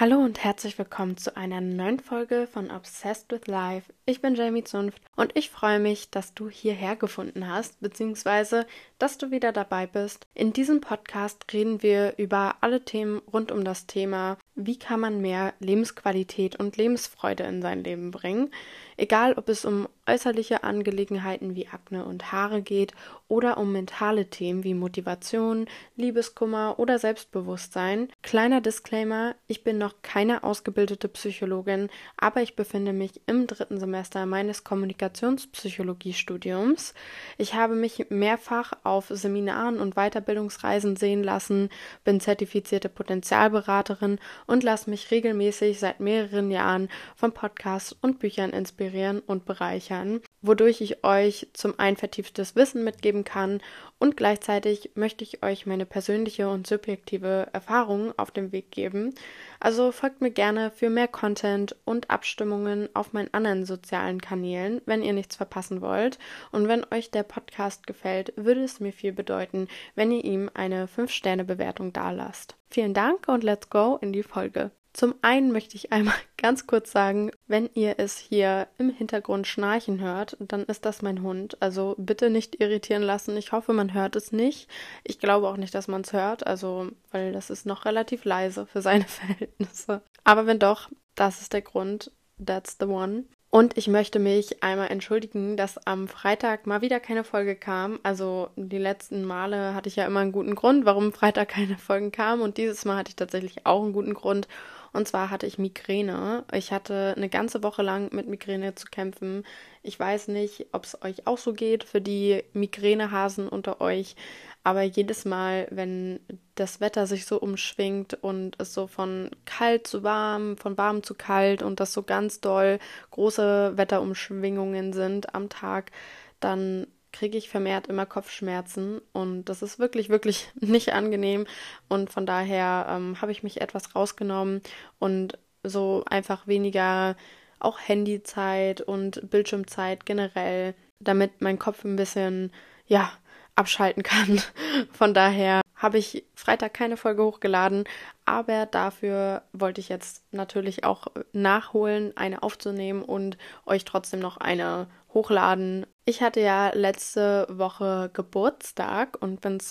Hallo und herzlich willkommen zu einer neuen Folge von Obsessed with Life. Ich bin Jamie Zunft und ich freue mich, dass du hierher gefunden hast, beziehungsweise dass du wieder dabei bist. In diesem Podcast reden wir über alle Themen rund um das Thema, wie kann man mehr Lebensqualität und Lebensfreude in sein Leben bringen. Egal, ob es um äußerliche Angelegenheiten wie Akne und Haare geht oder um mentale Themen wie Motivation, Liebeskummer oder Selbstbewusstsein. Kleiner Disclaimer, ich bin noch keine ausgebildete Psychologin, aber ich befinde mich im 3. Semester meines Kommunikationspsychologiestudiums. Ich habe mich mehrfach auf Seminaren und Weiterbildungsreisen sehen lassen, bin zertifizierte Potenzialberaterin und lasse mich regelmäßig seit mehreren Jahren von Podcasts und Büchern inspirieren und bereichern, wodurch ich euch zum einen vertieftes Wissen mitgeben kann und gleichzeitig möchte ich euch meine persönliche und subjektive Erfahrung auf den Weg geben. Also folgt mir gerne für mehr Content und Abstimmungen auf meinen anderen sozialen Kanälen, wenn ihr nichts verpassen wollt. Und wenn euch der Podcast gefällt, würde es mir viel bedeuten, wenn ihr ihm eine 5-Sterne-Bewertung dalasst. Vielen Dank und let's go in die Folge. Zum einen möchte ich einmal ganz kurz sagen, wenn ihr es hier im Hintergrund schnarchen hört, dann ist das mein Hund. Also bitte nicht irritieren lassen. Ich hoffe, man hört es nicht. Ich glaube auch nicht, dass man es hört, weil das ist noch relativ leise für seine Verhältnisse. Aber wenn doch, das ist der Grund. That's the one. Und ich möchte mich einmal entschuldigen, dass am Freitag mal wieder keine Folge kam. Also die letzten Male hatte ich ja immer einen guten Grund, warum Freitag keine Folgen kamen. Und dieses Mal hatte ich tatsächlich auch einen guten Grund. Und zwar hatte ich Migräne. Ich hatte eine ganze Woche lang mit Migräne zu kämpfen. Ich weiß nicht, ob es euch auch so geht, für die Migränehasen unter euch. Aber jedes Mal, wenn das Wetter sich so umschwingt und es so von kalt zu warm, von warm zu kalt und das so ganz doll große Wetterumschwingungen sind am Tag, dann kriege ich vermehrt immer Kopfschmerzen und das ist wirklich, wirklich nicht angenehm und von daher habe ich mich etwas rausgenommen und so einfach weniger auch Handyzeit und Bildschirmzeit generell, damit mein Kopf ein bisschen, ja, abschalten kann. Von daher habe ich Freitag keine Folge hochgeladen, aber dafür wollte ich jetzt natürlich auch nachholen, eine aufzunehmen und euch trotzdem noch eine hochladen. Ich hatte ja letzte Woche Geburtstag und bin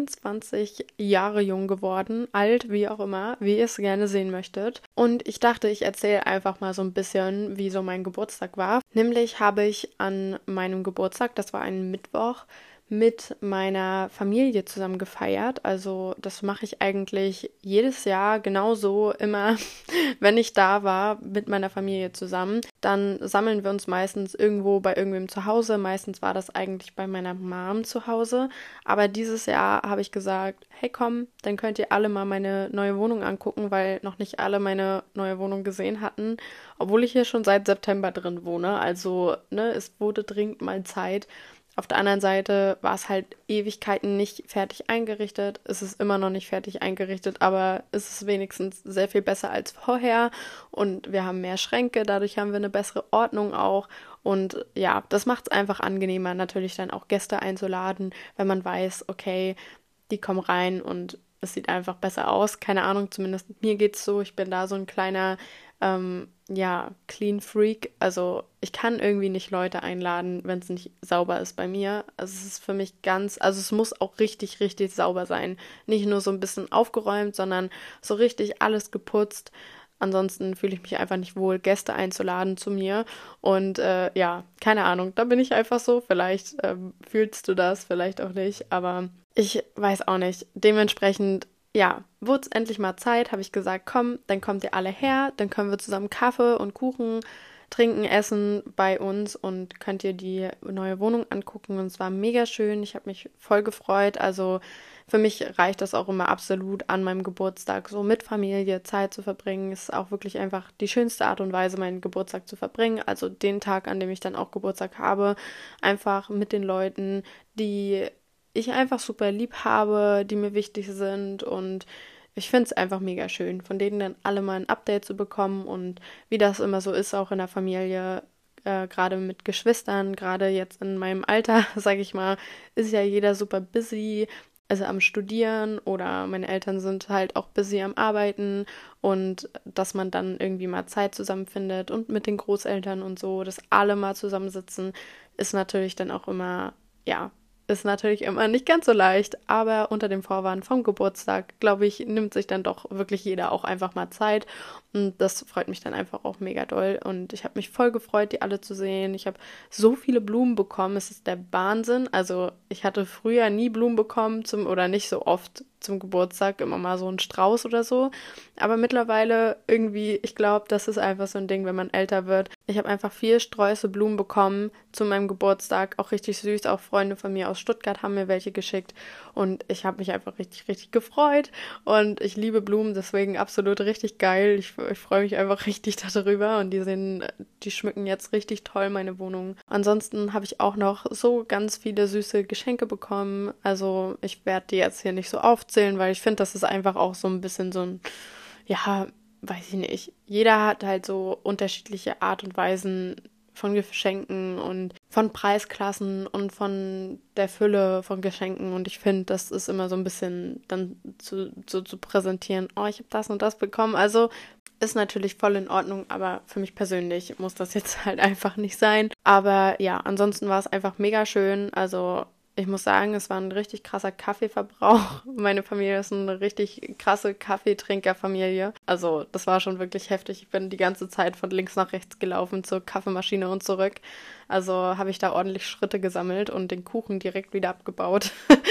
22 Jahre jung geworden, alt, wie auch immer, wie ihr es gerne sehen möchtet. Und ich dachte, ich erzähle einfach mal so ein bisschen, wie so mein Geburtstag war. Nämlich habe ich an meinem Geburtstag, das war ein Mittwoch, mit meiner Familie zusammen gefeiert. Also das mache ich eigentlich jedes Jahr genauso immer, wenn ich da war mit meiner Familie zusammen. Dann sammeln wir uns meistens irgendwo bei irgendwem zu Hause. Meistens war das eigentlich bei meiner Mom zu Hause. Aber dieses Jahr habe ich gesagt, hey komm, dann könnt ihr alle mal meine neue Wohnung angucken, weil noch nicht alle meine neue Wohnung gesehen hatten. Obwohl ich hier schon seit September drin wohne. Also, ne, es wurde dringend mal Zeit. Auf der anderen Seite war es halt Ewigkeiten nicht fertig eingerichtet. Es ist immer noch nicht fertig eingerichtet, aber es ist wenigstens sehr viel besser als vorher. Und wir haben mehr Schränke, dadurch haben wir eine bessere Ordnung auch. Und ja, das macht es einfach angenehmer, natürlich dann auch Gäste einzuladen, wenn man weiß, okay, die kommen rein und es sieht einfach besser aus. Keine Ahnung, zumindest mir geht's so. Ich bin da so ein kleiner, Clean Freak. Also ich kann irgendwie nicht Leute einladen, wenn es nicht sauber ist bei mir. Also es ist für mich also es muss auch richtig, richtig sauber sein. Nicht nur so ein bisschen aufgeräumt, sondern so richtig alles geputzt. Ansonsten fühle ich mich einfach nicht wohl, Gäste einzuladen zu mir. Und ja, keine Ahnung, da bin ich einfach so. Vielleicht fühlst du das, vielleicht auch nicht. Aber ich weiß auch nicht. Dementsprechend, ja, wurde es endlich mal Zeit, habe ich gesagt, komm, dann kommt ihr alle her, dann können wir zusammen Kaffee und Kuchen trinken, essen bei uns und könnt ihr die neue Wohnung angucken. Und es war mega schön, ich habe mich voll gefreut. Also für mich reicht das auch immer absolut an meinem Geburtstag, so mit Familie Zeit zu verbringen. Es ist auch wirklich einfach die schönste Art und Weise, meinen Geburtstag zu verbringen. Also den Tag, an dem ich dann auch Geburtstag habe, einfach mit den Leuten, die ich einfach super lieb habe, die mir wichtig sind und ich finde es einfach mega schön, von denen dann alle mal ein Update zu bekommen und wie das immer so ist, auch in der Familie, gerade mit Geschwistern, gerade jetzt in meinem Alter, sage ich mal, ist ja jeder super busy also am Studieren oder meine Eltern sind halt auch busy am Arbeiten und dass man dann irgendwie mal Zeit zusammenfindet und mit den Großeltern und so, dass alle mal zusammensitzen, ist natürlich dann auch immer, ja, ist natürlich immer nicht ganz so leicht, aber unter dem Vorwand vom Geburtstag, glaube ich, nimmt sich dann doch wirklich jeder auch einfach mal Zeit und das freut mich dann einfach auch mega doll und ich habe mich voll gefreut, die alle zu sehen. Ich habe so viele Blumen bekommen, es ist der Wahnsinn. Also ich hatte früher nie Blumen bekommen oder nicht so oft zum Geburtstag, immer mal so einen Strauß oder so. Aber mittlerweile irgendwie, ich glaube, das ist einfach so ein Ding, wenn man älter wird. Ich habe einfach 4 Sträuße Blumen bekommen zu meinem Geburtstag, auch richtig süß. Auch Freunde von mir aus Stuttgart haben mir welche geschickt und ich habe mich einfach richtig, richtig gefreut und ich liebe Blumen, deswegen absolut richtig geil. Ich freue mich einfach richtig darüber und die schmücken jetzt richtig toll meine Wohnung. Ansonsten habe ich auch noch so ganz viele süße Geschenke bekommen. Also ich werde die jetzt hier nicht so aufzählen, weil ich finde, das ist einfach auch so ein bisschen so ein, ja, weiß ich nicht. Jeder hat halt so unterschiedliche Art und Weisen von Geschenken und von Preisklassen und von der Fülle von Geschenken. Und ich finde, das ist immer so ein bisschen dann zu präsentieren, oh, ich habe das und das bekommen. Also ist natürlich voll in Ordnung, aber für mich persönlich muss das jetzt halt einfach nicht sein. Aber ja, ansonsten war es einfach mega schön. Also ich muss sagen, es war ein richtig krasser Kaffeeverbrauch. Meine Familie ist eine richtig krasse Kaffeetrinkerfamilie. Also das war schon wirklich heftig. Ich bin die ganze Zeit von links nach rechts gelaufen zur Kaffeemaschine und zurück. Also habe ich da ordentlich Schritte gesammelt und den Kuchen direkt wieder abgebaut.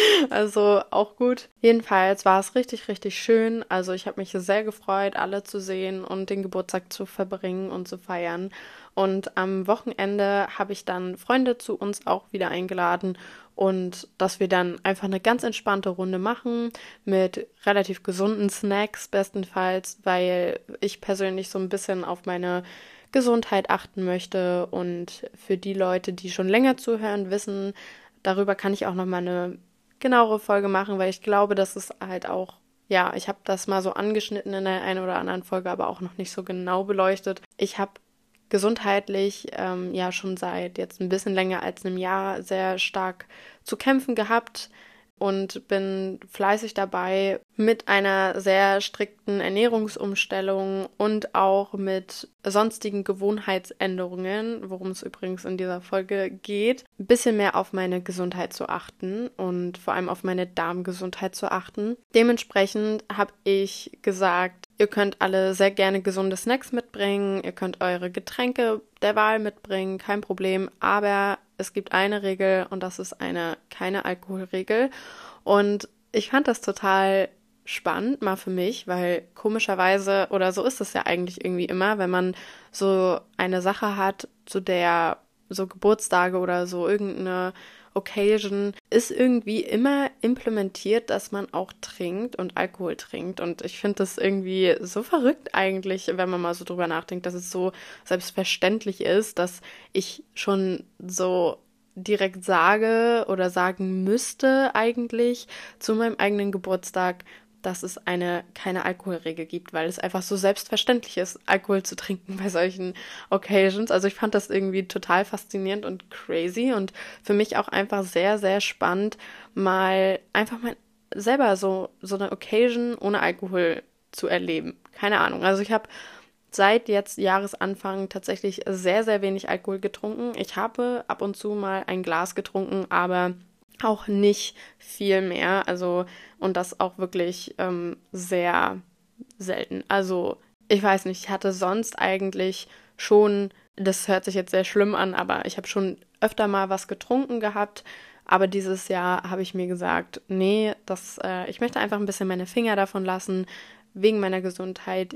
Also auch gut. Jedenfalls war es richtig, richtig schön. Also ich habe mich sehr gefreut, alle zu sehen und den Geburtstag zu verbringen und zu feiern. Und am Wochenende habe ich dann Freunde zu uns auch wieder eingeladen und dass wir dann einfach eine ganz entspannte Runde machen mit relativ gesunden Snacks bestenfalls, weil ich persönlich so ein bisschen auf meine Gesundheit achten möchte und für die Leute, die schon länger zuhören, wissen, darüber kann ich auch noch mal eine genauere Folge machen, weil ich glaube, dass es halt auch, ja, ich habe das mal so angeschnitten in der einen oder anderen Folge, aber auch noch nicht so genau beleuchtet. Ich habe gesundheitlich ja schon seit jetzt ein bisschen länger als einem Jahr sehr stark zu kämpfen gehabt und bin fleißig dabei mit einer sehr strikten Ernährungsumstellung und auch mit sonstigen Gewohnheitsänderungen, worum es übrigens in dieser Folge geht, ein bisschen mehr auf meine Gesundheit zu achten und vor allem auf meine Darmgesundheit zu achten. Dementsprechend habe ich gesagt, ihr könnt alle sehr gerne gesunde Snacks mitbringen, ihr könnt eure Getränke der Wahl mitbringen, kein Problem, aber es gibt eine Regel und das ist eine keine Alkoholregel. Und ich fand das total spannend, mal für mich, weil komischerweise, oder so ist es ja eigentlich irgendwie immer, wenn man so eine Sache hat, zu der so Geburtstage oder so irgendeine Occasion, ist irgendwie immer implementiert, dass man auch trinkt und Alkohol trinkt. Und ich finde das irgendwie so verrückt eigentlich, wenn man mal so drüber nachdenkt, dass es so selbstverständlich ist, dass ich schon so direkt sage oder sagen müsste eigentlich zu meinem eigenen Geburtstag, dass es keine Alkoholregel gibt, weil es einfach so selbstverständlich ist, Alkohol zu trinken bei solchen Occasions. Also ich fand das irgendwie total faszinierend und crazy und für mich auch einfach sehr, sehr spannend, mal einfach mal selber so eine Occasion ohne Alkohol zu erleben. Keine Ahnung. Also ich habe seit jetzt Jahresanfang tatsächlich sehr, sehr wenig Alkohol getrunken. Ich habe ab und zu mal ein Glas getrunken, aber auch nicht viel mehr. Also, und das auch wirklich sehr selten. Also, ich weiß nicht, ich hatte sonst eigentlich schon, das hört sich jetzt sehr schlimm an, aber ich habe schon öfter mal was getrunken gehabt. Aber dieses Jahr habe ich mir gesagt, nee, ich möchte einfach ein bisschen meine Finger davon lassen, wegen meiner Gesundheit.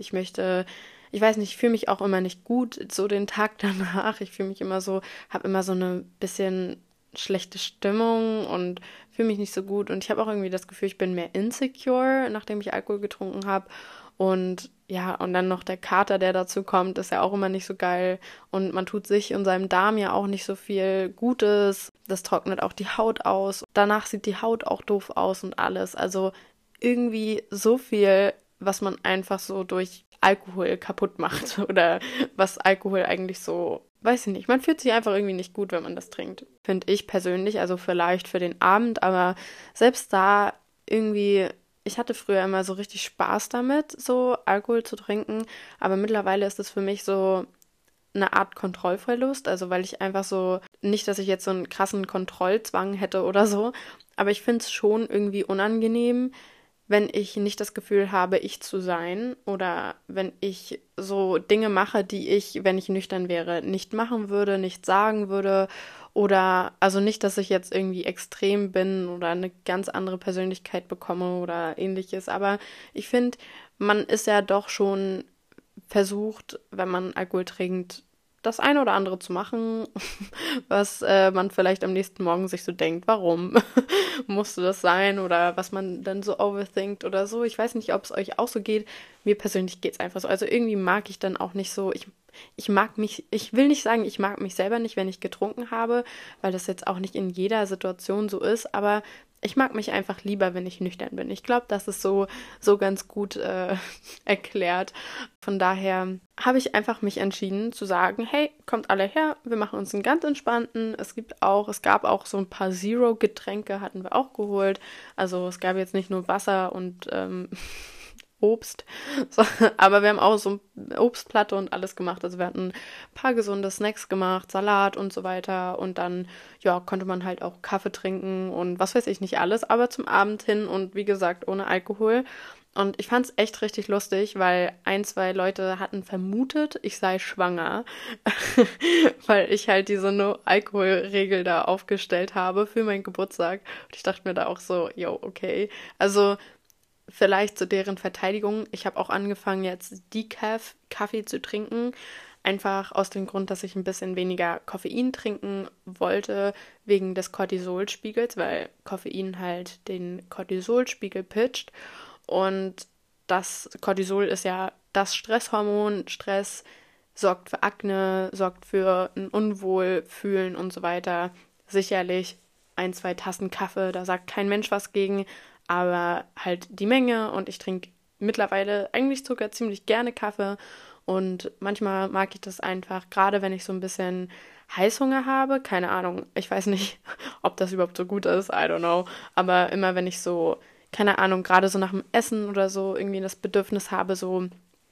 Ich weiß nicht, ich fühle mich auch immer nicht gut, so den Tag danach. Ich fühle mich immer so, habe immer so eine bisschen schlechte Stimmung und fühle mich nicht so gut. Und ich habe auch irgendwie das Gefühl, ich bin mehr insecure, nachdem ich Alkohol getrunken habe. Und ja, und dann noch der Kater, der dazu kommt, ist ja auch immer nicht so geil. Und man tut sich und seinem Darm ja auch nicht so viel Gutes. Das trocknet auch die Haut aus. Danach sieht die Haut auch doof aus und alles. Also irgendwie so viel, was man einfach so durch Alkohol kaputt macht oder was Alkohol eigentlich so, weiß ich nicht, man fühlt sich einfach irgendwie nicht gut, wenn man das trinkt. Finde ich persönlich, also vielleicht für den Abend, aber selbst da irgendwie, ich hatte früher immer so richtig Spaß damit, so Alkohol zu trinken, aber mittlerweile ist es für mich so eine Art Kontrollverlust, also weil ich einfach so, nicht, dass ich jetzt so einen krassen Kontrollzwang hätte oder so, aber ich finde es schon irgendwie unangenehm, wenn ich nicht das Gefühl habe, ich zu sein oder wenn ich so Dinge mache, die ich, wenn ich nüchtern wäre, nicht machen würde, nicht sagen würde oder also nicht, dass ich jetzt irgendwie extrem bin oder eine ganz andere Persönlichkeit bekomme oder ähnliches, aber ich finde, man ist ja doch schon versucht, wenn man Alkohol trinkt, das eine oder andere zu machen, was man vielleicht am nächsten Morgen sich so denkt, warum musste das sein oder was man dann so overthinkt oder so. Ich weiß nicht, ob es euch auch so geht. Mir persönlich geht es einfach so. Also irgendwie mag ich dann auch nicht so, ich mag mich, ich will nicht sagen, ich mag mich selber nicht, wenn ich getrunken habe, weil das jetzt auch nicht in jeder Situation so ist, aber ich mag mich einfach lieber, wenn ich nüchtern bin. Ich glaube, das ist so ganz gut erklärt. Von daher habe ich einfach mich entschieden zu sagen, hey, kommt alle her, wir machen uns einen ganz entspannten. Es gab auch so ein paar Zero-Getränke, hatten wir auch geholt. Also es gab jetzt nicht nur Wasser und Obst, so, aber wir haben auch so eine Obstplatte und alles gemacht. Also wir hatten ein paar gesunde Snacks gemacht, Salat und so weiter. Und dann, ja, konnte man halt auch Kaffee trinken und was weiß ich nicht alles, aber zum Abend hin und wie gesagt, ohne Alkohol. Und ich fand es echt richtig lustig, weil ein, zwei Leute hatten vermutet, ich sei schwanger, weil ich halt diese No-Alkohol-Regel da aufgestellt habe für meinen Geburtstag. Und ich dachte mir da auch so, yo, okay. Also vielleicht zu deren Verteidigung, ich habe auch angefangen jetzt Decaf-Kaffee zu trinken, einfach aus dem Grund, dass ich ein bisschen weniger Koffein trinken wollte, wegen des Cortisolspiegels, weil Koffein halt den Cortisolspiegel pitcht und das Cortisol ist ja das Stresshormon. Stress sorgt für Akne, sorgt für ein Unwohlfühlen und so weiter. Sicherlich ein, zwei Tassen Kaffee, da sagt kein Mensch was gegen, aber halt die Menge und ich trinke mittlerweile eigentlich sogar ziemlich gerne Kaffee und manchmal mag ich das einfach, gerade wenn ich so ein bisschen Heißhunger habe, keine Ahnung, ich weiß nicht, ob das überhaupt so gut ist, I don't know, aber immer wenn ich so, keine Ahnung, gerade so nach dem Essen oder so irgendwie das Bedürfnis habe, so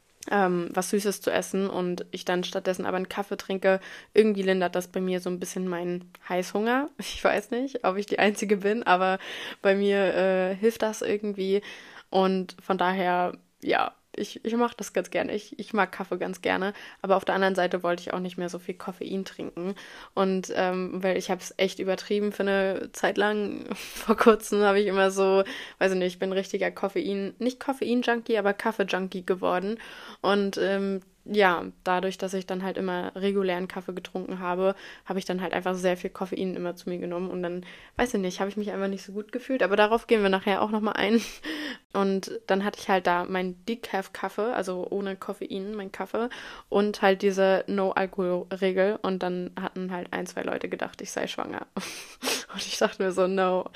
was Süßes zu essen und ich dann stattdessen aber einen Kaffee trinke, irgendwie lindert das bei mir so ein bisschen meinen Heißhunger. Ich weiß nicht, ob ich die Einzige bin, aber bei mir hilft das irgendwie und von daher, ja, ich mache das ganz gerne. Ich mag Kaffee ganz gerne, aber auf der anderen Seite wollte ich auch nicht mehr so viel Koffein trinken und weil ich habe es echt übertrieben für eine Zeit lang. Vor kurzem habe ich immer so, weiß ich nicht, ich bin ein richtiger nicht Koffein-Junkie, aber Kaffee-Junkie geworden und ja, dadurch, dass ich dann halt immer regulären Kaffee getrunken habe, habe ich dann halt einfach sehr viel Koffein immer zu mir genommen und dann, weiß ich nicht, habe ich mich einfach nicht so gut gefühlt, aber darauf gehen wir nachher auch nochmal ein. Und dann hatte ich halt da meinen Decaf-Kaffee, also ohne Koffein, mein Kaffee und halt diese No-Alkohol-Regel und dann hatten halt ein, zwei Leute gedacht, ich sei schwanger. Und ich dachte mir so,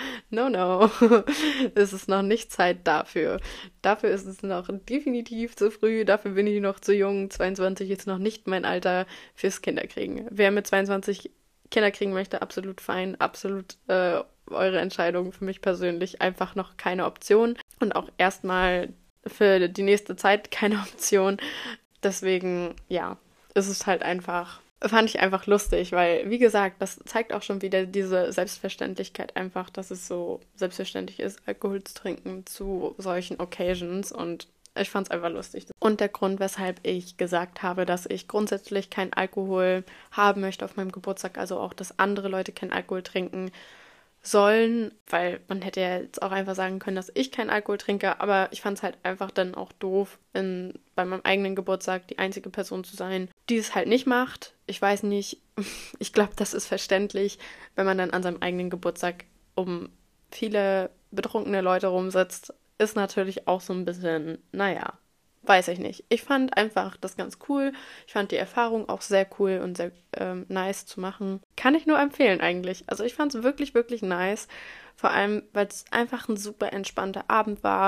no, es ist noch nicht Zeit dafür. Dafür ist es noch definitiv zu früh, dafür bin ich noch zu jung. 22 ist noch nicht mein Alter fürs Kinderkriegen. Wer mit 22 Kinder kriegen möchte, absolut fein, absolut eure Entscheidung. Für mich persönlich einfach noch keine Option und auch erstmal für die nächste Zeit keine Option. Deswegen, ja, ist es halt einfach, fand ich einfach lustig, weil, wie gesagt, das zeigt auch schon wieder diese Selbstverständlichkeit einfach, dass es so selbstverständlich ist, Alkohol zu trinken zu solchen Occasions und ich fand es einfach lustig. Und der Grund, weshalb ich gesagt habe, dass ich grundsätzlich keinen Alkohol haben möchte auf meinem Geburtstag, also auch, dass andere Leute keinen Alkohol trinken sollen, weil man hätte ja jetzt auch einfach sagen können, dass ich keinen Alkohol trinke, aber ich fand es halt einfach dann auch doof, bei meinem eigenen Geburtstag die einzige Person zu sein, die es halt nicht macht. Ich weiß nicht, ich glaube, das ist verständlich, wenn man dann an seinem eigenen Geburtstag um viele betrunkene Leute rumsitzt, ist natürlich auch so ein bisschen, naja, weiß ich nicht. Ich fand einfach das ganz cool. Ich fand die Erfahrung auch sehr cool und sehr nice zu machen. Kann ich nur empfehlen eigentlich. Also ich fand es wirklich, wirklich nice. Vor allem, weil es einfach ein super entspannter Abend war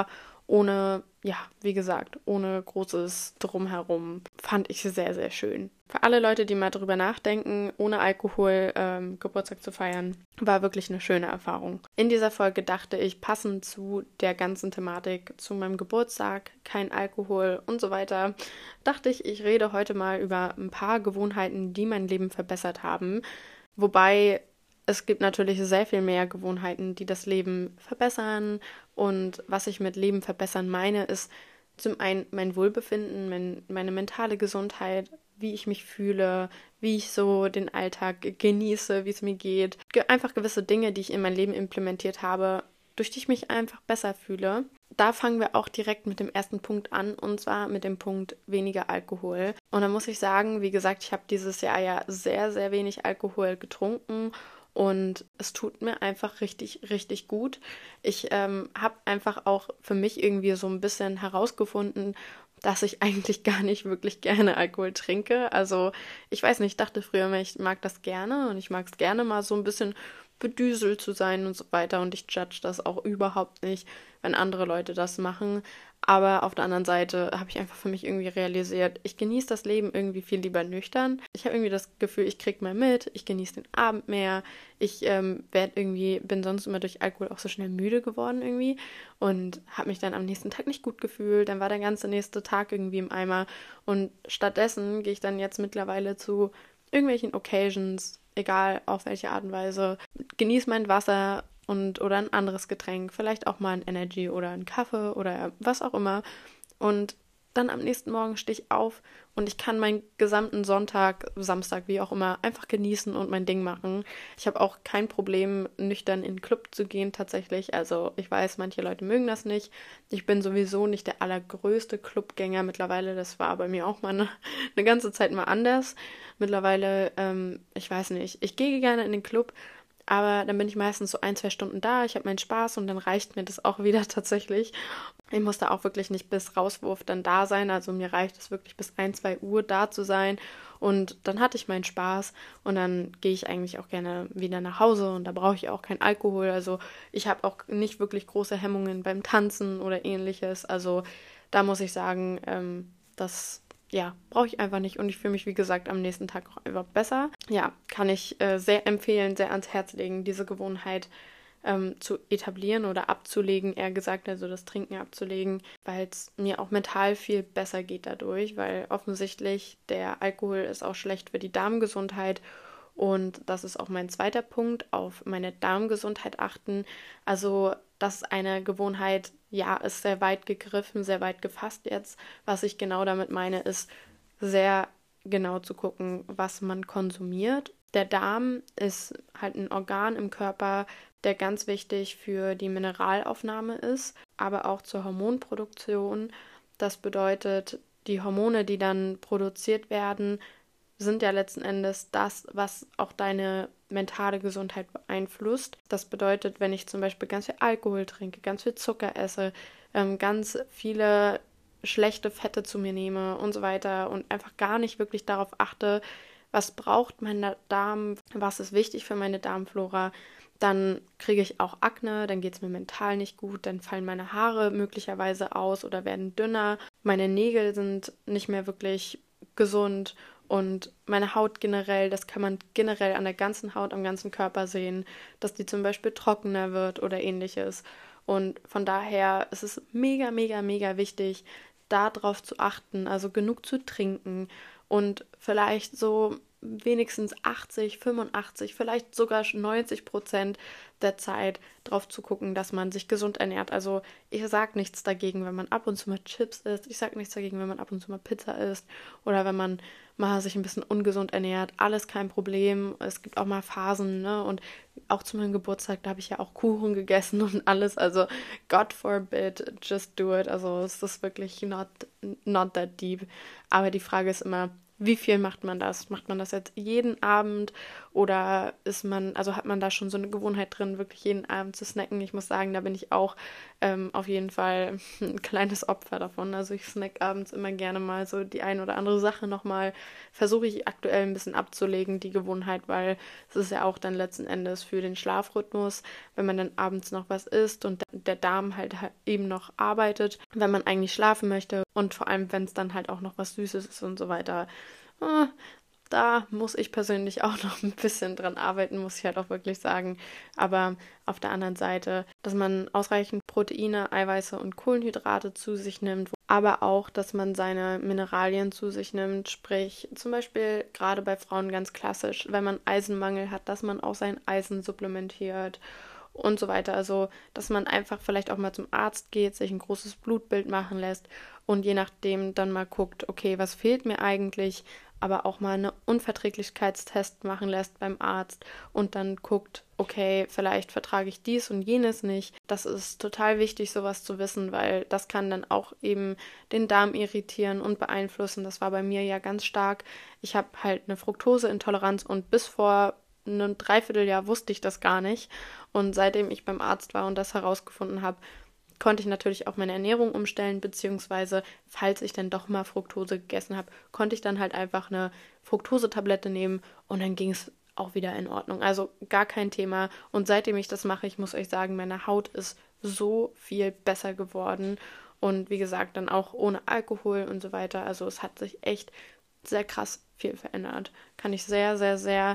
ohne, ja, wie gesagt, ohne großes Drumherum. Fand ich sehr, sehr schön. Für alle Leute, die mal drüber nachdenken, ohne Alkohol Geburtstag zu feiern, war wirklich eine schöne Erfahrung. In dieser Folge dachte ich, passend zu der ganzen Thematik, zu meinem Geburtstag, kein Alkohol und so weiter, dachte ich, ich rede heute mal über ein paar Gewohnheiten, die mein Leben verbessert haben. Wobei es gibt natürlich sehr viel mehr Gewohnheiten, die das Leben verbessern. Und was ich mit Leben verbessern meine, ist zum einen mein Wohlbefinden, meine mentale Gesundheit, wie ich mich fühle, wie ich so den Alltag genieße, wie es mir geht. Einfach gewisse Dinge, die ich in mein Leben implementiert habe, durch die ich mich einfach besser fühle. Da fangen wir auch direkt mit dem ersten Punkt an, und zwar mit dem Punkt weniger Alkohol. Und da muss ich sagen, wie gesagt, ich habe dieses Jahr ja sehr, sehr wenig Alkohol getrunken. Und es tut mir einfach richtig, richtig gut. Ich habe einfach auch für mich irgendwie so ein bisschen herausgefunden, dass ich eigentlich gar nicht wirklich gerne Alkohol trinke. Also ich weiß nicht, ich dachte früher immer, ich mag das gerne und ich mag es gerne mal so ein bisschen bedüselt zu sein und so weiter. Und ich judge das auch überhaupt nicht, wenn andere Leute das machen. Aber auf der anderen Seite habe ich einfach für mich irgendwie realisiert, ich genieße das Leben irgendwie viel lieber nüchtern. Ich habe irgendwie das Gefühl, ich kriege mehr mit, ich genieße den Abend mehr. Ich bin sonst immer durch Alkohol auch so schnell müde geworden irgendwie und habe mich dann am nächsten Tag nicht gut gefühlt. Dann war der ganze nächste Tag irgendwie im Eimer. Und stattdessen gehe ich dann jetzt mittlerweile zu irgendwelchen Occasions, egal auf welche Art und Weise, genieße mein Wasser oder ein anderes Getränk, vielleicht auch mal ein Energy oder ein Kaffee oder was auch immer. Und dann am nächsten Morgen stehe ich auf und ich kann meinen gesamten Sonntag, Samstag, wie auch immer, einfach genießen und mein Ding machen. Ich habe auch kein Problem, nüchtern in den Club zu gehen tatsächlich. Also ich weiß, manche Leute mögen das nicht. Ich bin sowieso nicht der allergrößte Clubgänger mittlerweile. Das war bei mir auch mal eine ganze Zeit mal anders. Mittlerweile, ich weiß nicht, ich gehe gerne in den Club, aber dann bin ich meistens so 1, 2 Stunden da, ich habe meinen Spaß und dann reicht mir das auch wieder tatsächlich. Ich muss da auch wirklich nicht bis Rauswurf dann da sein, also mir reicht es wirklich bis 1, 2 Uhr da zu sein und dann hatte ich meinen Spaß und dann gehe ich eigentlich auch gerne wieder nach Hause und da brauche ich auch keinen Alkohol, also ich habe auch nicht wirklich große Hemmungen beim Tanzen oder ähnliches, also da muss ich sagen, das ja, brauche ich einfach nicht und ich fühle mich, wie gesagt, am nächsten Tag auch einfach besser. Ja, kann ich sehr empfehlen, sehr ans Herz legen, diese Gewohnheit zu etablieren oder abzulegen, eher gesagt, also das Trinken abzulegen, weil es mir auch mental viel besser geht dadurch, weil offensichtlich der Alkohol ist auch schlecht für die Darmgesundheit und das ist auch mein zweiter Punkt, auf meine Darmgesundheit achten. Also das ist eine Gewohnheit, ja, ist sehr weit gegriffen, sehr weit gefasst jetzt. Was ich genau damit meine, ist sehr genau zu gucken, was man konsumiert. Der Darm ist halt ein Organ im Körper, der ganz wichtig für die Mineralaufnahme ist, aber auch zur Hormonproduktion. Das bedeutet, die Hormone, die dann produziert werden, sind ja letzten Endes das, was auch deine mentale Gesundheit beeinflusst. Das bedeutet, wenn ich zum Beispiel ganz viel Alkohol trinke, ganz viel Zucker esse, ganz viele schlechte Fette zu mir nehme und so weiter und einfach gar nicht wirklich darauf achte, was braucht mein Darm, was ist wichtig für meine Darmflora, dann kriege ich auch Akne, dann geht es mir mental nicht gut, dann fallen meine Haare möglicherweise aus oder werden dünner, meine Nägel sind nicht mehr wirklich gesund und meine Haut generell, das kann man generell an der ganzen Haut, am ganzen Körper sehen, dass die zum Beispiel trockener wird oder ähnliches. Und von daher ist es mega, mega, mega wichtig, darauf zu achten, also genug zu trinken und vielleicht so wenigstens 80, 85, vielleicht sogar 90% der Zeit drauf zu gucken, dass man sich gesund ernährt. Also ich sage nichts dagegen, wenn man ab und zu mal Chips isst. Ich sage nichts dagegen, wenn man ab und zu mal Pizza isst oder wenn man mal sich ein bisschen ungesund ernährt. Alles kein Problem. Es gibt auch mal Phasen, ne? Und auch zu meinem Geburtstag, da habe ich ja auch Kuchen gegessen und alles. Also God forbid, just do it. Also es ist wirklich not that deep. Aber die Frage ist immer, wie viel macht man das? Macht man das jetzt jeden Abend oder hat man da schon so eine Gewohnheit drin, wirklich jeden Abend zu snacken? Ich muss sagen, da bin ich auch auf jeden Fall ein kleines Opfer davon. Also ich snack abends immer gerne mal so die ein oder andere Sache nochmal. Versuche ich aktuell ein bisschen abzulegen, die Gewohnheit, weil es ist ja auch dann letzten Endes für den Schlafrhythmus, wenn man dann abends noch was isst und der Darm halt eben noch arbeitet, wenn man eigentlich schlafen möchte und vor allem, wenn es dann halt auch noch was Süßes ist und so weiter. Da muss ich persönlich auch noch ein bisschen dran arbeiten, muss ich halt auch wirklich sagen. Aber auf der anderen Seite, dass man ausreichend Proteine, Eiweiße und Kohlenhydrate zu sich nimmt, aber auch, dass man seine Mineralien zu sich nimmt. Sprich, zum Beispiel gerade bei Frauen ganz klassisch, wenn man Eisenmangel hat, dass man auch sein Eisen supplementiert und so weiter. Also, dass man einfach vielleicht auch mal zum Arzt geht, sich ein großes Blutbild machen lässt und je nachdem dann mal guckt, okay, was fehlt mir eigentlich, aber auch mal eine Unverträglichkeitstest machen lässt beim Arzt und dann guckt, okay, vielleicht vertrage ich dies und jenes nicht. Das ist total wichtig, sowas zu wissen, weil das kann dann auch eben den Darm irritieren und beeinflussen. Das war bei mir ja ganz stark. Ich habe halt eine Fructoseintoleranz und bis vor einem Dreivierteljahr wusste ich das gar nicht. Und seitdem ich beim Arzt war und das herausgefunden habe, konnte ich natürlich auch meine Ernährung umstellen, beziehungsweise, falls ich dann doch mal Fructose gegessen habe, konnte ich dann halt einfach eine Fructose-Tablette nehmen und dann ging es auch wieder in Ordnung. Also gar kein Thema. Und seitdem ich das mache, ich muss euch sagen, meine Haut ist so viel besser geworden. Und wie gesagt, dann auch ohne Alkohol und so weiter. Also es hat sich echt sehr krass viel verändert. Kann ich sehr, sehr, sehr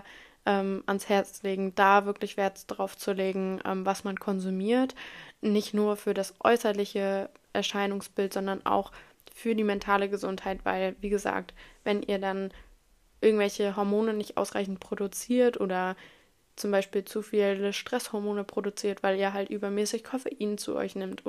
ans Herz legen, da wirklich Wert drauf zu legen, was man konsumiert. Nicht nur für das äußerliche Erscheinungsbild, sondern auch für die mentale Gesundheit, weil, wie gesagt, wenn ihr dann irgendwelche Hormone nicht ausreichend produziert oder zum Beispiel zu viele Stresshormone produziert, weil ihr halt übermäßig Koffein zu euch nimmt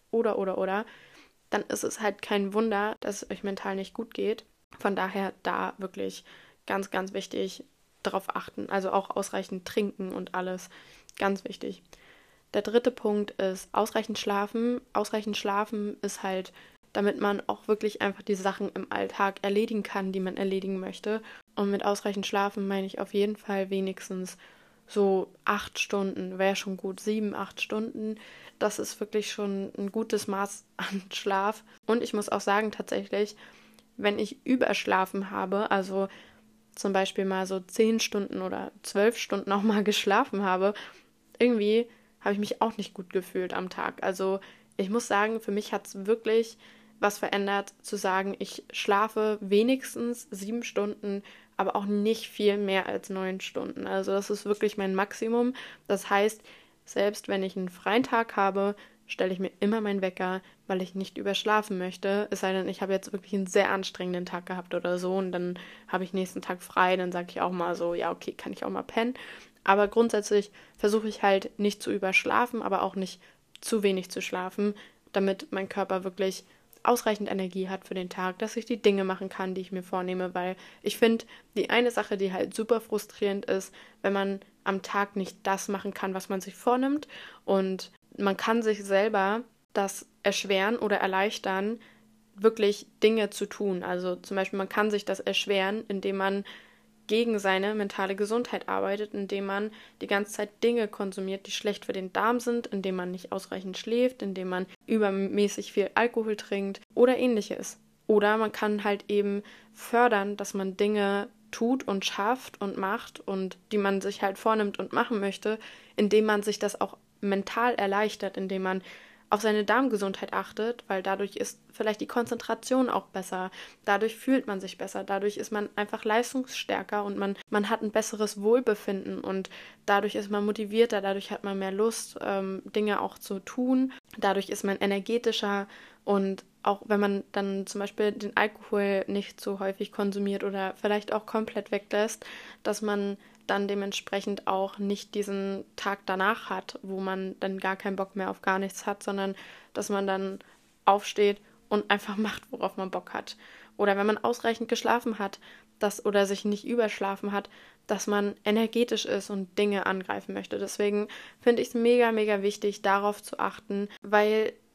oder, dann ist es halt kein Wunder, dass es euch mental nicht gut geht. Von daher da wirklich ganz, ganz wichtig darauf achten, also auch ausreichend trinken und alles, ganz wichtig. Der dritte Punkt ist ausreichend schlafen. Ausreichend schlafen ist halt, damit man auch wirklich einfach die Sachen im Alltag erledigen kann, die man erledigen möchte. Und mit ausreichend schlafen meine ich auf jeden Fall wenigstens so 8 Stunden, wäre schon gut, 7, 8 Stunden. Das ist wirklich schon ein gutes Maß an Schlaf. Und ich muss auch sagen, tatsächlich, wenn ich überschlafen habe, also zum Beispiel mal so 10 Stunden oder 12 Stunden auch mal geschlafen habe, irgendwie habe ich mich auch nicht gut gefühlt am Tag. Also ich muss sagen, für mich hat es wirklich was verändert, zu sagen, ich schlafe wenigstens 7 Stunden, aber auch nicht viel mehr als 9 Stunden. Also das ist wirklich mein Maximum. Das heißt, selbst wenn ich einen freien Tag habe, stelle ich mir immer meinen Wecker, weil ich nicht überschlafen möchte. Es sei denn, ich habe jetzt wirklich einen sehr anstrengenden Tag gehabt oder so und dann habe ich nächsten Tag frei, dann sage ich auch mal so, ja, okay, kann ich auch mal pennen. Aber grundsätzlich versuche ich halt nicht zu überschlafen, aber auch nicht zu wenig zu schlafen, damit mein Körper wirklich ausreichend Energie hat für den Tag, dass ich die Dinge machen kann, die ich mir vornehme, weil ich finde, die eine Sache, die halt super frustrierend ist, wenn man am Tag nicht das machen kann, was man sich vornimmt und man kann sich selber das erschweren oder erleichtern, wirklich Dinge zu tun. Also zum Beispiel, man kann sich das erschweren, indem man gegen seine mentale Gesundheit arbeitet, indem man die ganze Zeit Dinge konsumiert, die schlecht für den Darm sind, indem man nicht ausreichend schläft, indem man übermäßig viel Alkohol trinkt oder ähnliches. Oder man kann halt eben fördern, dass man Dinge tut und schafft und macht und die man sich halt vornimmt und machen möchte, indem man sich das auch mental erleichtert, indem man auf seine Darmgesundheit achtet, weil dadurch ist vielleicht die Konzentration auch besser, dadurch fühlt man sich besser, dadurch ist man einfach leistungsstärker und man hat ein besseres Wohlbefinden und dadurch ist man motivierter, dadurch hat man mehr Lust, Dinge auch zu tun, dadurch ist man energetischer und auch wenn man dann zum Beispiel den Alkohol nicht so häufig konsumiert oder vielleicht auch komplett weglässt, dass man dann dementsprechend auch nicht diesen Tag danach hat, wo man dann gar keinen Bock mehr auf gar nichts hat, sondern dass man dann aufsteht und einfach macht, worauf man Bock hat. Oder wenn man ausreichend geschlafen hat, oder sich nicht überschlafen hat, dass man energetisch ist und Dinge angreifen möchte. Deswegen finde ich es mega, mega wichtig, darauf zu achten, weil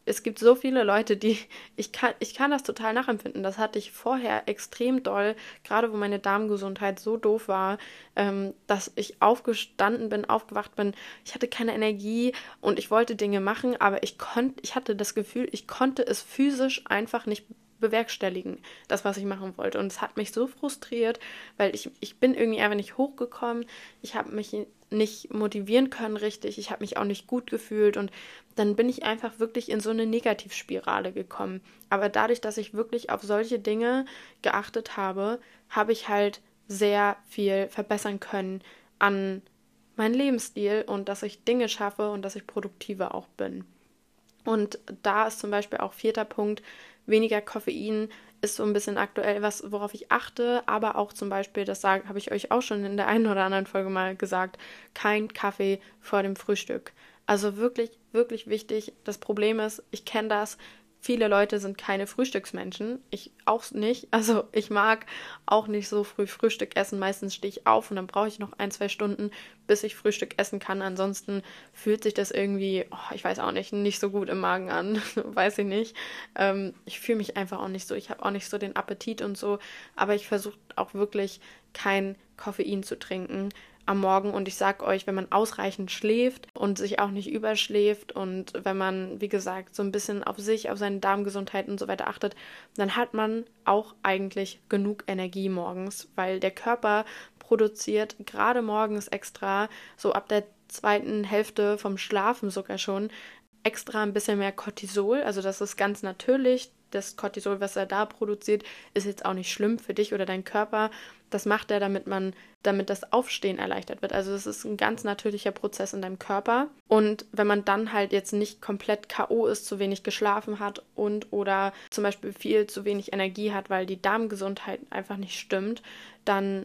es gibt so viele Leute, ich kann das total nachempfinden. Das hatte ich vorher extrem doll, gerade wo meine Darmgesundheit so doof war, dass ich aufgestanden bin, aufgewacht bin. Ich hatte keine Energie und ich wollte Dinge machen, aber ich hatte das Gefühl, ich konnte es physisch einfach nicht bewerkstelligen, das, was ich machen wollte. Und es hat mich so frustriert, weil ich bin irgendwie einfach nicht hochgekommen. Ich habe mich nicht motivieren können richtig. Ich habe mich auch nicht gut gefühlt und dann bin ich einfach wirklich in so eine Negativspirale gekommen. Aber dadurch, dass ich wirklich auf solche Dinge geachtet habe, habe ich halt sehr viel verbessern können an meinem Lebensstil und dass ich Dinge schaffe und dass ich produktiver auch bin. Und da ist zum Beispiel auch vierter Punkt, weniger Koffein ist so ein bisschen aktuell was, worauf ich achte, aber auch zum Beispiel, habe ich euch auch schon in der einen oder anderen Folge mal gesagt, kein Kaffee vor dem Frühstück. Also wirklich, wirklich wichtig. Das Problem ist, ich kenne das, viele Leute sind keine Frühstücksmenschen. Ich auch nicht. Also ich mag auch nicht so früh Frühstück essen. Meistens stehe ich auf und dann brauche ich noch 1, 2 Stunden, bis ich Frühstück essen kann. Ansonsten fühlt sich das irgendwie, ich weiß auch nicht so gut im Magen an. Weiß ich nicht. Ich fühle mich einfach auch nicht so. Ich habe auch nicht so den Appetit und so. Aber ich versuche auch wirklich kein Koffein zu trinken am Morgen und ich sag euch, wenn man ausreichend schläft und sich auch nicht überschläft und wenn man, wie gesagt, so ein bisschen auf sich, auf seine Darmgesundheit und so weiter achtet, dann hat man auch eigentlich genug Energie morgens, weil der Körper produziert gerade morgens extra, so ab der zweiten Hälfte vom Schlafen sogar schon, extra ein bisschen mehr Cortisol, also das ist ganz natürlich. Das Cortisol, was er da produziert, ist jetzt auch nicht schlimm für dich oder deinen Körper. Das macht er, damit das Aufstehen erleichtert wird. Also es ist ein ganz natürlicher Prozess in deinem Körper. Und wenn man dann halt jetzt nicht komplett K.O. ist, zu wenig geschlafen hat oder zum Beispiel viel zu wenig Energie hat, weil die Darmgesundheit einfach nicht stimmt, dann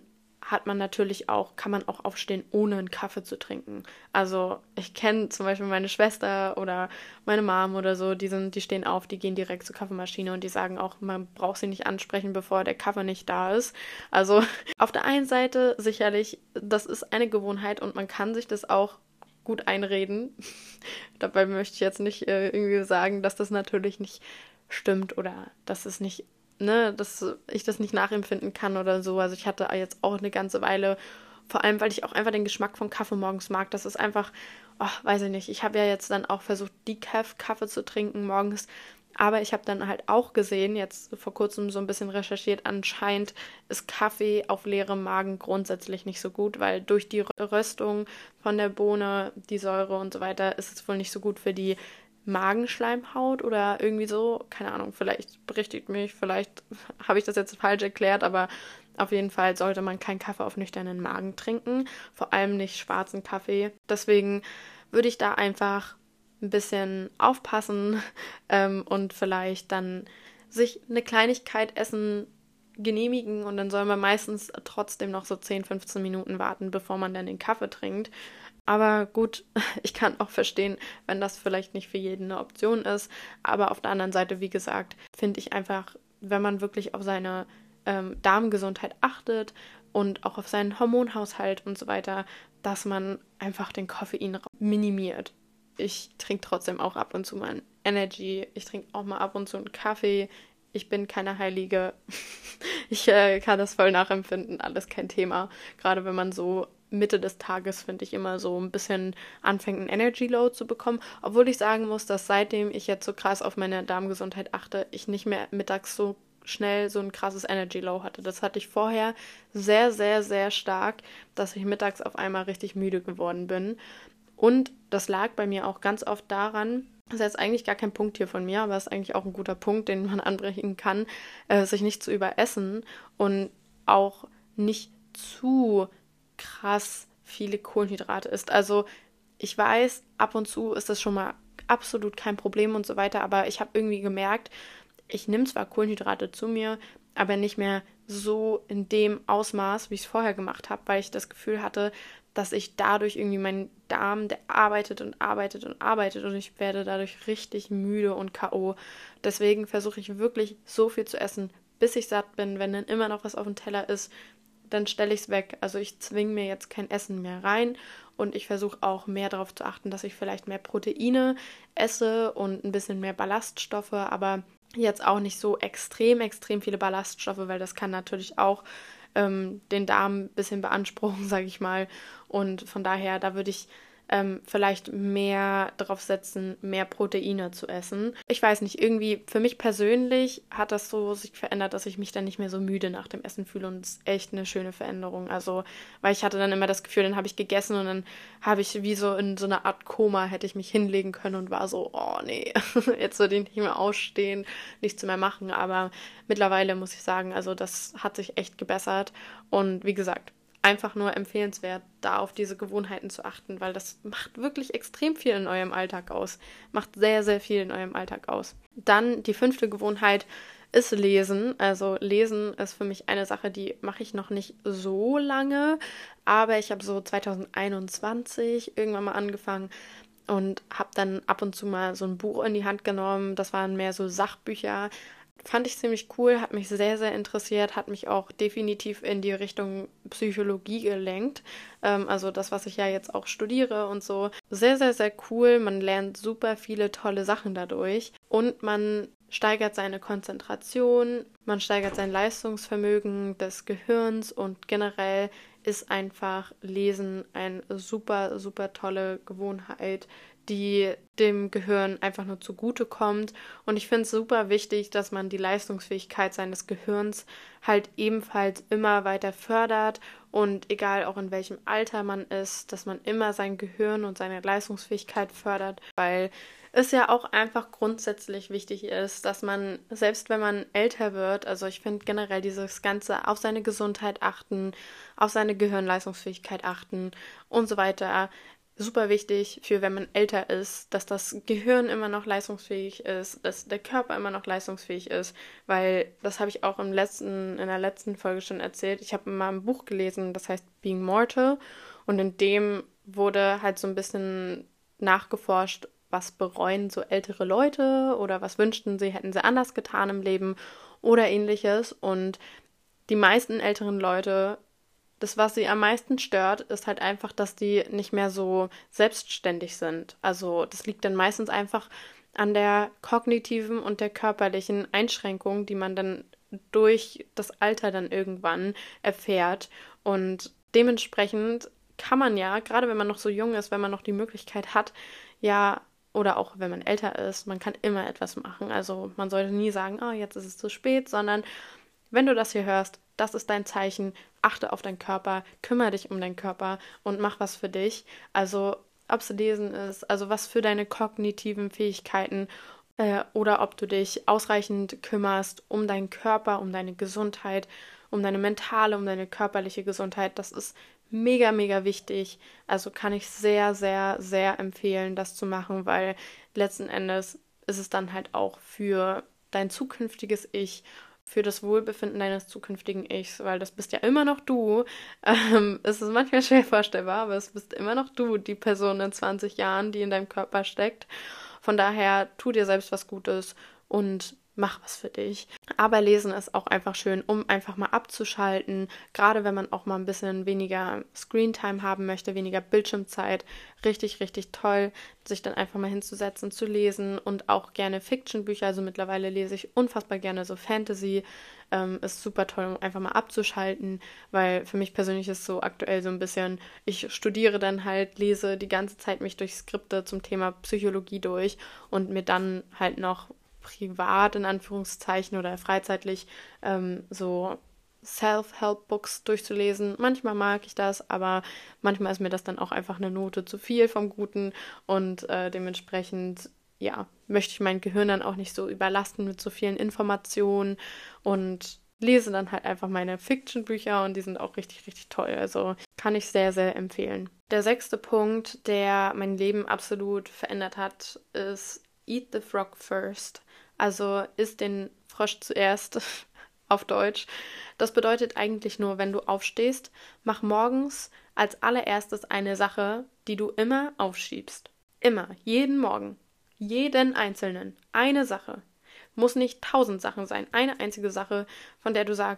kann man auch aufstehen, ohne einen Kaffee zu trinken. Also ich kenne zum Beispiel meine Schwester oder meine Mom oder so, die stehen auf, die gehen direkt zur Kaffeemaschine und die sagen auch, man braucht sie nicht ansprechen, bevor der Kaffee nicht da ist. Also auf der einen Seite sicherlich, das ist eine Gewohnheit und man kann sich das auch gut einreden. Dabei möchte ich jetzt nicht irgendwie sagen, dass das natürlich nicht stimmt oder dass es nicht dass ich das nicht nachempfinden kann oder so. Also ich hatte jetzt auch eine ganze Weile, vor allem, weil ich auch einfach den Geschmack vom Kaffee morgens mag. Das ist einfach, weiß ich nicht. Ich habe ja jetzt dann auch versucht, Decaf-Kaffee zu trinken morgens. Aber ich habe dann halt auch gesehen, jetzt vor kurzem so ein bisschen recherchiert, anscheinend ist Kaffee auf leerem Magen grundsätzlich nicht so gut, weil durch die Röstung von der Bohne, die Säure und so weiter, ist es wohl nicht so gut für die Magenschleimhaut oder irgendwie so. Keine Ahnung, vielleicht berichtigt mich, vielleicht habe ich das jetzt falsch erklärt, aber auf jeden Fall sollte man keinen Kaffee auf nüchternen Magen trinken, vor allem nicht schwarzen Kaffee. Deswegen würde ich da einfach ein bisschen aufpassen und vielleicht dann sich eine Kleinigkeit essen genehmigen und dann soll man meistens trotzdem noch so 10, 15 Minuten warten, bevor man dann den Kaffee trinkt. Aber gut, ich kann auch verstehen, wenn das vielleicht nicht für jeden eine Option ist. Aber auf der anderen Seite, wie gesagt, finde ich einfach, wenn man wirklich auf seine Darmgesundheit achtet und auch auf seinen Hormonhaushalt und so weiter, dass man einfach den Koffein minimiert. Ich trinke trotzdem auch ab und zu mal ein Energy. Ich trinke auch mal ab und zu einen Kaffee. Ich bin keine Heilige. Ich kann das voll nachempfinden, alles kein Thema. Gerade wenn man so Mitte des Tages, finde ich, immer so ein bisschen anfängt, einen Energy Load zu bekommen. Obwohl ich sagen muss, dass seitdem ich jetzt so krass auf meine Darmgesundheit achte, ich nicht mehr mittags so schnell so ein krasses Energy Low hatte. Das hatte ich vorher sehr, sehr, sehr stark, dass ich mittags auf einmal richtig müde geworden bin. Und das lag bei mir auch ganz oft daran, das ist jetzt eigentlich gar kein Punkt hier von mir, aber es ist eigentlich auch ein guter Punkt, den man anbringen kann, sich nicht zu überessen und auch nicht zu krass viele Kohlenhydrate isst. Also ich weiß, ab und zu ist das schon mal absolut kein Problem und so weiter, aber ich habe irgendwie gemerkt, ich nehme zwar Kohlenhydrate zu mir, aber nicht mehr so in dem Ausmaß, wie ich es vorher gemacht habe, weil ich das Gefühl hatte, dass ich dadurch irgendwie mein Darm, der arbeitet und arbeitet und arbeitet und ich werde dadurch richtig müde und K.O. Deswegen versuche ich wirklich so viel zu essen, bis ich satt bin. Wenn dann immer noch was auf dem Teller ist, dann stelle ich es weg. Also ich zwinge mir jetzt kein Essen mehr rein und ich versuche auch mehr darauf zu achten, dass ich vielleicht mehr Proteine esse und ein bisschen mehr Ballaststoffe, aber jetzt auch nicht so extrem, extrem viele Ballaststoffe, weil das kann natürlich auch den Darm ein bisschen beanspruchen, sage ich mal. Und von daher, da würde ich vielleicht mehr drauf setzen, mehr Proteine zu essen. Ich weiß nicht, irgendwie für mich persönlich hat das so sich verändert, dass ich mich dann nicht mehr so müde nach dem Essen fühle und es ist echt eine schöne Veränderung. Also, weil ich hatte dann immer das Gefühl, dann habe ich gegessen und dann habe ich wie so in so einer Art Koma hätte ich mich hinlegen können und war so, oh nee, jetzt würde ich nicht mehr ausstehen, nichts mehr machen. Aber mittlerweile muss ich sagen, also das hat sich echt gebessert und wie gesagt, einfach nur empfehlenswert, da auf diese Gewohnheiten zu achten, weil das macht wirklich extrem viel in eurem Alltag aus. Macht sehr, sehr viel in eurem Alltag aus. Dann die 5. Gewohnheit ist Lesen. Also Lesen ist für mich eine Sache, die mache ich noch nicht so lange, aber ich habe so 2021 irgendwann mal angefangen und habe dann ab und zu mal so ein Buch in die Hand genommen. Das waren mehr so Sachbücher. Fand ich ziemlich cool, hat mich sehr, sehr interessiert, hat mich auch definitiv in die Richtung Psychologie gelenkt. Also das, was ich ja jetzt auch studiere und so. Sehr, sehr, sehr cool. Man lernt super viele tolle Sachen dadurch und man steigert seine Konzentration, man steigert sein Leistungsvermögen des Gehirns und generell ist einfach Lesen eine super, super tolle Gewohnheit, die dem Gehirn einfach nur zugutekommt. Und ich finde es super wichtig, dass man die Leistungsfähigkeit seines Gehirns halt ebenfalls immer weiter fördert und egal auch in welchem Alter man ist, dass man immer sein Gehirn und seine Leistungsfähigkeit fördert, weil es ja auch einfach grundsätzlich wichtig ist, dass man, selbst wenn man älter wird, also ich finde generell dieses Ganze auf seine Gesundheit achten, auf seine Gehirnleistungsfähigkeit achten und so weiter, super wichtig für wenn man älter ist, dass das Gehirn immer noch leistungsfähig ist, dass der Körper immer noch leistungsfähig ist, weil das habe ich auch in der letzten Folge schon erzählt. Ich habe mal ein Buch gelesen, das heißt Being Mortal und in dem wurde halt so ein bisschen nachgeforscht, was bereuen so ältere Leute oder was wünschten sie, hätten sie anders getan im Leben oder ähnliches und die meisten älteren Leute, das, was sie am meisten stört, ist halt einfach, dass die nicht mehr so selbstständig sind. Also das liegt dann meistens einfach an der kognitiven und der körperlichen Einschränkung, die man dann durch das Alter dann irgendwann erfährt. Und dementsprechend kann man ja, gerade wenn man noch so jung ist, wenn man noch die Möglichkeit hat, ja, oder auch wenn man älter ist, man kann immer etwas machen. Also man sollte nie sagen, oh, jetzt ist es zu spät, sondern wenn du das hier hörst, das ist dein Zeichen, achte auf deinen Körper, kümmere dich um deinen Körper und mach was für dich. Also ob es Lesen ist, also was für deine kognitiven Fähigkeiten oder ob du dich ausreichend kümmerst um deinen Körper, um deine Gesundheit, um deine mentale, um deine körperliche Gesundheit. Das ist mega, mega wichtig. Also kann ich sehr, sehr, sehr empfehlen, das zu machen, weil letzten Endes ist es dann halt auch für dein zukünftiges Ich, für das Wohlbefinden deines zukünftigen Ichs, weil das bist ja immer noch du. Es ist manchmal schwer vorstellbar, aber es bist immer noch du, die Person in 20 Jahren, die in deinem Körper steckt. Von daher, tu dir selbst was Gutes und mach was für dich. Aber Lesen ist auch einfach schön, um einfach mal abzuschalten. Gerade wenn man auch mal ein bisschen weniger Screentime haben möchte, weniger Bildschirmzeit. Richtig, richtig toll, sich dann einfach mal hinzusetzen, zu lesen und auch gerne Fiction-Bücher. Also mittlerweile lese ich unfassbar gerne so Fantasy. Ist super toll, um einfach mal abzuschalten, weil für mich persönlich ist so aktuell so ein bisschen, ich studiere dann halt, lese die ganze Zeit mich durch Skripte zum Thema Psychologie durch und mir dann halt noch privat in Anführungszeichen oder freizeitlich so Self-Help-Books durchzulesen. Manchmal mag ich das, aber manchmal ist mir das dann auch einfach eine Note zu viel vom Guten und dementsprechend, ja, möchte ich mein Gehirn dann auch nicht so überlasten mit so vielen Informationen und lese dann halt einfach meine Fiction-Bücher und die sind auch richtig, richtig toll. Also kann ich sehr, sehr empfehlen. Der 6. Punkt, der mein Leben absolut verändert hat, ist Eat the Frog first. Also isst den Frosch zuerst auf Deutsch. Das bedeutet eigentlich nur, wenn du aufstehst, mach morgens als allererstes eine Sache, die du immer aufschiebst. Immer, jeden Morgen. Jeden einzelnen. Eine Sache. Muss nicht 1000 Sachen sein. Eine einzige Sache, von der du sagst,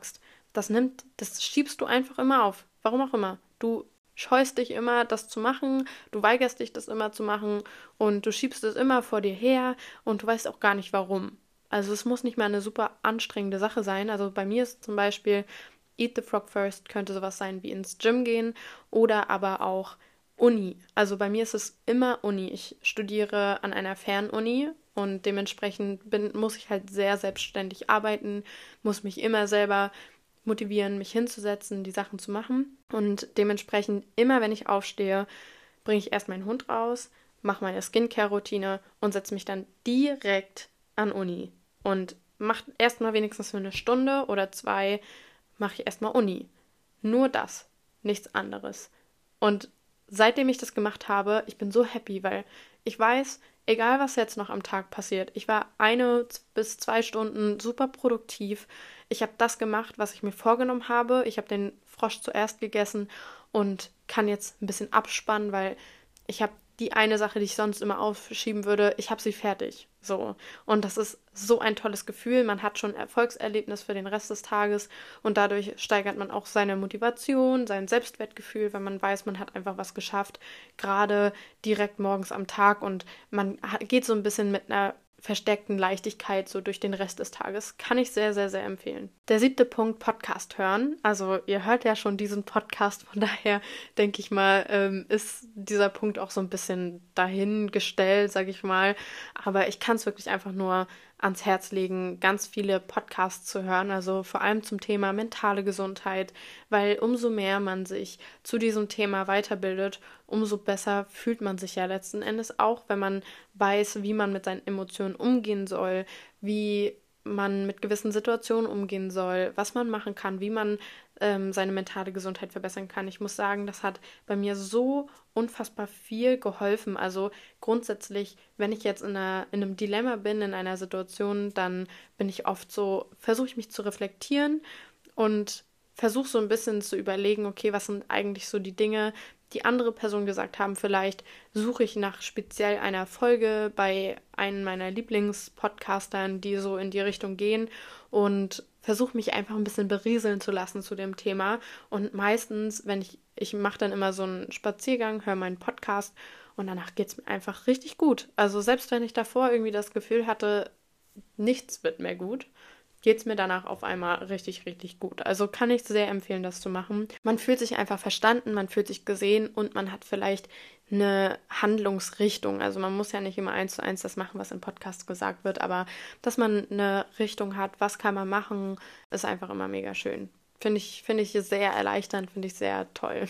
das schiebst du einfach immer auf. Warum auch immer. Du scheust dich immer, das zu machen, du weigerst dich, das immer zu machen und du schiebst es immer vor dir her und du weißt auch gar nicht warum. Also es muss nicht mal eine super anstrengende Sache sein. Also bei mir ist zum Beispiel Eat the Frog First könnte sowas sein wie ins Gym gehen oder aber auch Uni. Also bei mir ist es immer Uni. Ich studiere an einer Fernuni und dementsprechend muss ich halt sehr selbstständig arbeiten, muss mich immer selber motivieren, mich hinzusetzen, die Sachen zu machen. Und dementsprechend, immer wenn ich aufstehe, bringe ich erst meinen Hund raus, mache meine Skincare-Routine und setze mich dann direkt an Uni. Und mache erstmal wenigstens für eine Stunde oder 2, mache ich erstmal Uni. Nur das, nichts anderes. Und seitdem ich das gemacht habe, ich bin so happy, weil ich weiß, egal was jetzt noch am Tag passiert, ich war 1 bis 2 Stunden super produktiv. Ich habe das gemacht, was ich mir vorgenommen habe. Ich habe den Frosch zuerst gegessen und kann jetzt ein bisschen abspannen, weil ich habe die eine Sache, die ich sonst immer aufschieben würde, ich habe sie fertig. So. Und das ist so ein tolles Gefühl. Man hat schon ein Erfolgserlebnis für den Rest des Tages und dadurch steigert man auch seine Motivation, sein Selbstwertgefühl, wenn man weiß, man hat einfach was geschafft, gerade direkt morgens am Tag und man geht so ein bisschen mit einer versteckten Leichtigkeit so durch den Rest des Tages. Kann ich sehr, sehr, sehr empfehlen. Der 7. Punkt, Podcast hören. Also ihr hört ja schon diesen Podcast, von daher denke ich mal, ist dieser Punkt auch so ein bisschen dahingestellt, sage ich mal. Aber ich kann es wirklich einfach nur ans Herz legen, ganz viele Podcasts zu hören, also vor allem zum Thema mentale Gesundheit, weil umso mehr man sich zu diesem Thema weiterbildet, umso besser fühlt man sich ja letzten Endes auch, wenn man weiß, wie man mit seinen Emotionen umgehen soll, wie man mit gewissen Situationen umgehen soll, was man machen kann, wie man seine mentale Gesundheit verbessern kann. Ich muss sagen, das hat bei mir so unfassbar viel geholfen. Also grundsätzlich, wenn ich jetzt in einem Dilemma bin, in einer Situation, dann bin ich oft so, versuche ich mich zu reflektieren und versuche so ein bisschen zu überlegen, okay, was sind eigentlich so die Dinge, die andere Personen gesagt haben. Vielleicht suche ich nach speziell einer Folge bei einem meiner Lieblingspodcastern, die so in die Richtung gehen und versuche mich einfach ein bisschen berieseln zu lassen zu dem Thema. Und meistens, wenn ich mache dann immer so einen Spaziergang, höre meinen Podcast und danach geht es mir einfach richtig gut. Also selbst wenn ich davor irgendwie das Gefühl hatte, nichts wird mehr gut, geht es mir danach auf einmal richtig, richtig gut. Also kann ich sehr empfehlen, das zu machen. Man fühlt sich einfach verstanden, man fühlt sich gesehen und man hat vielleicht eine Handlungsrichtung. Also man muss ja nicht immer 1:1 das machen, was im Podcast gesagt wird, aber dass man eine Richtung hat, was kann man machen, ist einfach immer mega schön. Finde ich sehr erleichternd, finde ich sehr toll.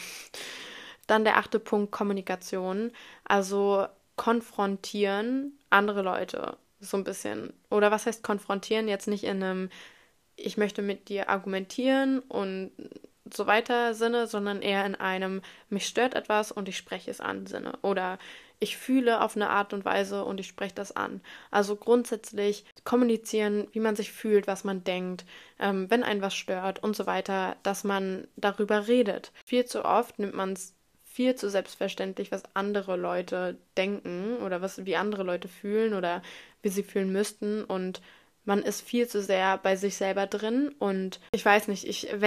Dann der 8. Punkt, Kommunikation. Also konfrontieren andere Leute so ein bisschen. Oder was heißt konfrontieren? Jetzt nicht in einem, ich möchte mit dir argumentieren und so weiter Sinne, sondern eher in einem, mich stört etwas und ich spreche es an Sinne. Oder ich fühle auf eine Art und Weise und ich spreche das an. Also grundsätzlich kommunizieren, wie man sich fühlt, was man denkt, wenn einen was stört und so weiter, dass man darüber redet. Viel zu oft nimmt man es viel zu selbstverständlich, was andere Leute denken oder wie andere Leute fühlen oder wie sie fühlen müssten und man ist viel zu sehr bei sich selber drin und ich weiß nicht,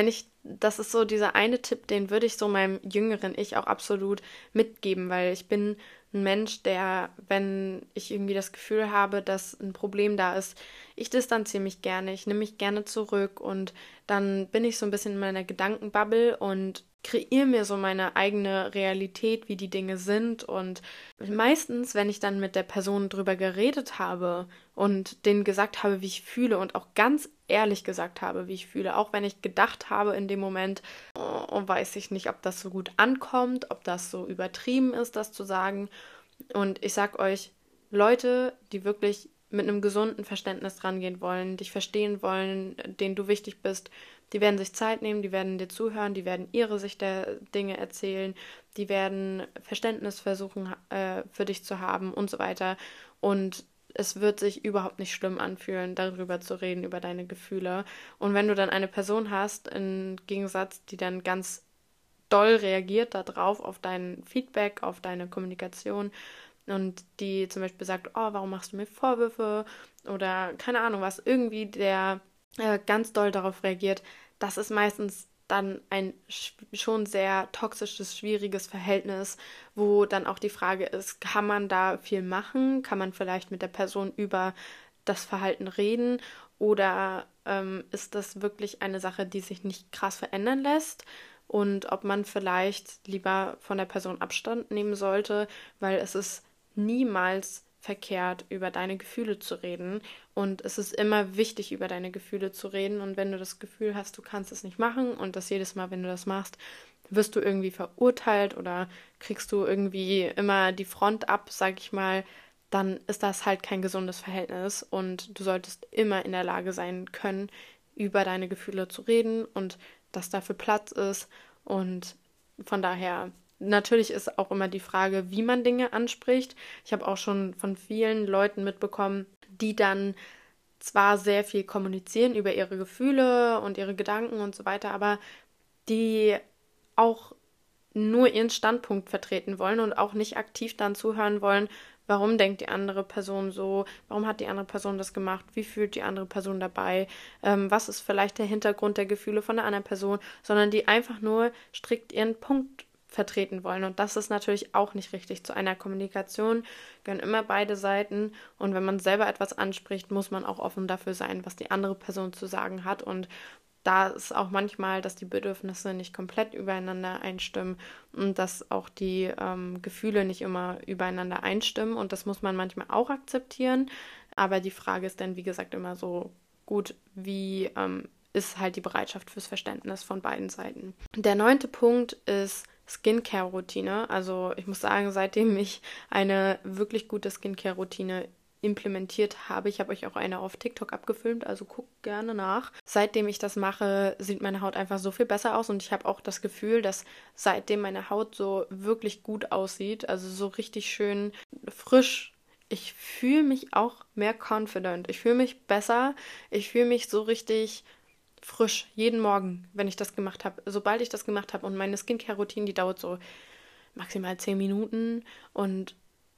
das ist so dieser eine Tipp, den würde ich so meinem jüngeren Ich auch absolut mitgeben, weil ich bin ein Mensch, der, wenn ich irgendwie das Gefühl habe, dass ein Problem da ist, ich distanziere mich gerne, ich nehme mich gerne zurück und dann bin ich so ein bisschen in meiner Gedankenbubble und kreiere mir so meine eigene Realität, wie die Dinge sind und meistens, wenn ich dann mit der Person drüber geredet habe und denen gesagt habe, wie ich fühle und auch ganz ehrlich gesagt habe, wie ich fühle, auch wenn ich gedacht habe in dem Moment, oh, weiß ich nicht, ob das so gut ankommt, ob das so übertrieben ist, das zu sagen. Und ich sag euch, Leute, die wirklich mit einem gesunden Verständnis rangehen wollen, dich verstehen wollen, denen du wichtig bist, die werden sich Zeit nehmen, die werden dir zuhören, die werden ihre Sicht der Dinge erzählen, die werden Verständnis versuchen für dich zu haben und so weiter. Und es wird sich überhaupt nicht schlimm anfühlen, darüber zu reden, über deine Gefühle. Und wenn du dann eine Person hast, im Gegensatz, die dann ganz doll reagiert darauf, auf dein Feedback, auf deine Kommunikation und die zum Beispiel sagt, oh, warum machst du mir Vorwürfe oder keine Ahnung was, irgendwie ganz doll darauf reagiert, das ist meistens dann ein schon sehr toxisches, schwieriges Verhältnis, wo dann auch die Frage ist, kann man da viel machen? Kann man vielleicht mit der Person über das Verhalten reden? Oder ist das wirklich eine Sache, die sich nicht krass verändern lässt? Und ob man vielleicht lieber von der Person Abstand nehmen sollte, weil es ist niemals verkehrt, über deine Gefühle zu reden. Und es ist immer wichtig, über deine Gefühle zu reden. Und wenn du das Gefühl hast, du kannst es nicht machen und das jedes Mal, wenn du das machst, wirst du irgendwie verurteilt oder kriegst du irgendwie immer die Front ab, sag ich mal, dann ist das halt kein gesundes Verhältnis. Und du solltest immer in der Lage sein können, über deine Gefühle zu reden und dass dafür Platz ist. Und von daher, natürlich ist auch immer die Frage, wie man Dinge anspricht. Ich habe auch schon von vielen Leuten mitbekommen, die dann zwar sehr viel kommunizieren über ihre Gefühle und ihre Gedanken und so weiter, aber die auch nur ihren Standpunkt vertreten wollen und auch nicht aktiv dann zuhören wollen, warum denkt die andere Person so, warum hat die andere Person das gemacht, wie fühlt die andere Person dabei, was ist vielleicht der Hintergrund der Gefühle von der anderen Person, sondern die einfach nur strikt ihren Punkt vertreten wollen. Und das ist natürlich auch nicht richtig. Zu einer Kommunikation gehören immer beide Seiten. Und wenn man selber etwas anspricht, muss man auch offen dafür sein, was die andere Person zu sagen hat. Und da ist auch manchmal, dass die Bedürfnisse nicht komplett übereinander einstimmen und dass auch die Gefühle nicht immer übereinander einstimmen. Und das muss man manchmal auch akzeptieren. Aber die Frage ist dann, wie gesagt, immer so gut, wie ist halt die Bereitschaft fürs Verständnis von beiden Seiten. Der 9. Punkt ist Skincare-Routine. Also ich muss sagen, seitdem ich eine wirklich gute Skincare-Routine implementiert habe. Ich habe euch auch eine auf TikTok abgefilmt, also guckt gerne nach. Seitdem ich das mache, sieht meine Haut einfach so viel besser aus und ich habe auch das Gefühl, dass seitdem meine Haut so wirklich gut aussieht, also so richtig schön frisch. Ich fühle mich auch mehr confident. Ich fühle mich besser. Ich fühle mich so richtig frisch jeden Morgen, wenn ich das gemacht habe. Sobald ich das gemacht habe und meine Skincare-Routine, die dauert so maximal 10 Minuten und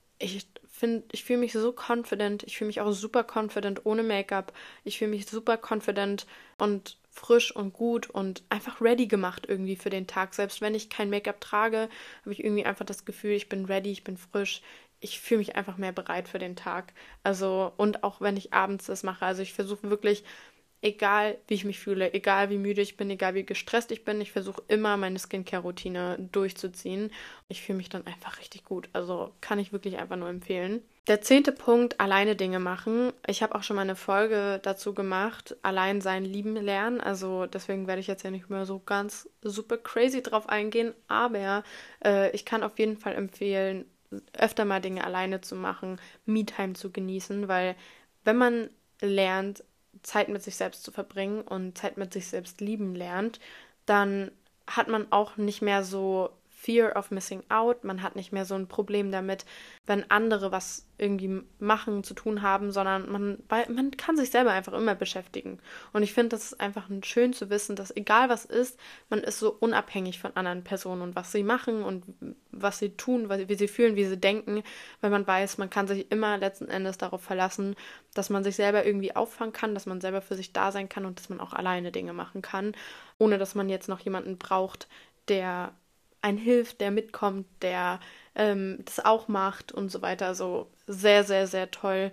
ich fühle mich so confident. Ich fühle mich auch super confident ohne Make-up. Ich fühle mich super confident und frisch und gut und einfach ready gemacht irgendwie für den Tag. Selbst wenn ich kein Make-up trage, habe ich irgendwie einfach das Gefühl, ich bin ready, ich bin frisch. Ich fühle mich einfach mehr bereit für den Tag. Also, und auch wenn ich abends das mache. Also ich versuche wirklich, egal wie ich mich fühle, egal wie müde ich bin, egal wie gestresst ich bin, ich versuche immer meine Skincare-Routine durchzuziehen. Ich fühle mich dann einfach richtig gut. Also kann ich wirklich einfach nur empfehlen. Der 10. Punkt, alleine Dinge machen. Ich habe auch schon mal eine Folge dazu gemacht, allein sein lieben lernen. Also deswegen werde ich jetzt ja nicht mehr so ganz super crazy drauf eingehen. Aber ich kann auf jeden Fall empfehlen, öfter mal Dinge alleine zu machen, Me-Time zu genießen, weil wenn man lernt, Zeit mit sich selbst zu verbringen und Zeit mit sich selbst lieben lernt, dann hat man auch nicht mehr so Fear of Missing Out, man hat nicht mehr so ein Problem damit, wenn andere was irgendwie machen, zu tun haben, sondern man kann sich selber einfach immer beschäftigen. Und ich finde, das ist einfach schön zu wissen, dass egal was ist, man ist so unabhängig von anderen Personen und was sie machen und was sie tun, wie sie fühlen, wie sie denken, weil man weiß, man kann sich immer letzten Endes darauf verlassen, dass man sich selber irgendwie auffangen kann, dass man selber für sich da sein kann und dass man auch alleine Dinge machen kann, ohne dass man jetzt noch jemanden braucht, der einen hilft, der mitkommt, der das auch macht und so weiter. So sehr, sehr, sehr toll.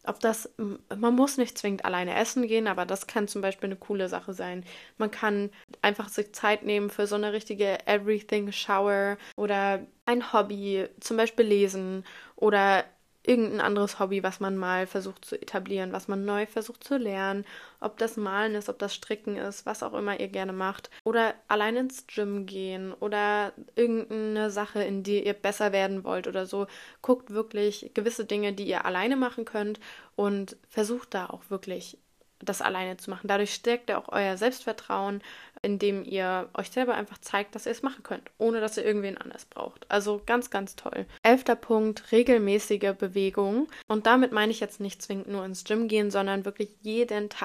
Man muss nicht zwingend alleine essen gehen, aber das kann zum Beispiel eine coole Sache sein. Man kann einfach sich Zeit nehmen für so eine richtige Everything Shower oder ein Hobby, zum Beispiel lesen oder irgendein anderes Hobby, was man mal versucht zu etablieren, was man neu versucht zu lernen, ob das Malen ist, ob das Stricken ist, was auch immer ihr gerne macht. Oder allein ins Gym gehen oder irgendeine Sache, in die ihr besser werden wollt oder so. Guckt wirklich gewisse Dinge, die ihr alleine machen könnt und versucht da auch wirklich das alleine zu machen. Dadurch stärkt ihr auch euer Selbstvertrauen, indem ihr euch selber einfach zeigt, dass ihr es machen könnt, ohne dass ihr irgendwen anders braucht. Also ganz, ganz toll. 11. Punkt, regelmäßige Bewegung. Und damit meine ich jetzt nicht zwingend nur ins Gym gehen, sondern wirklich jeden Tag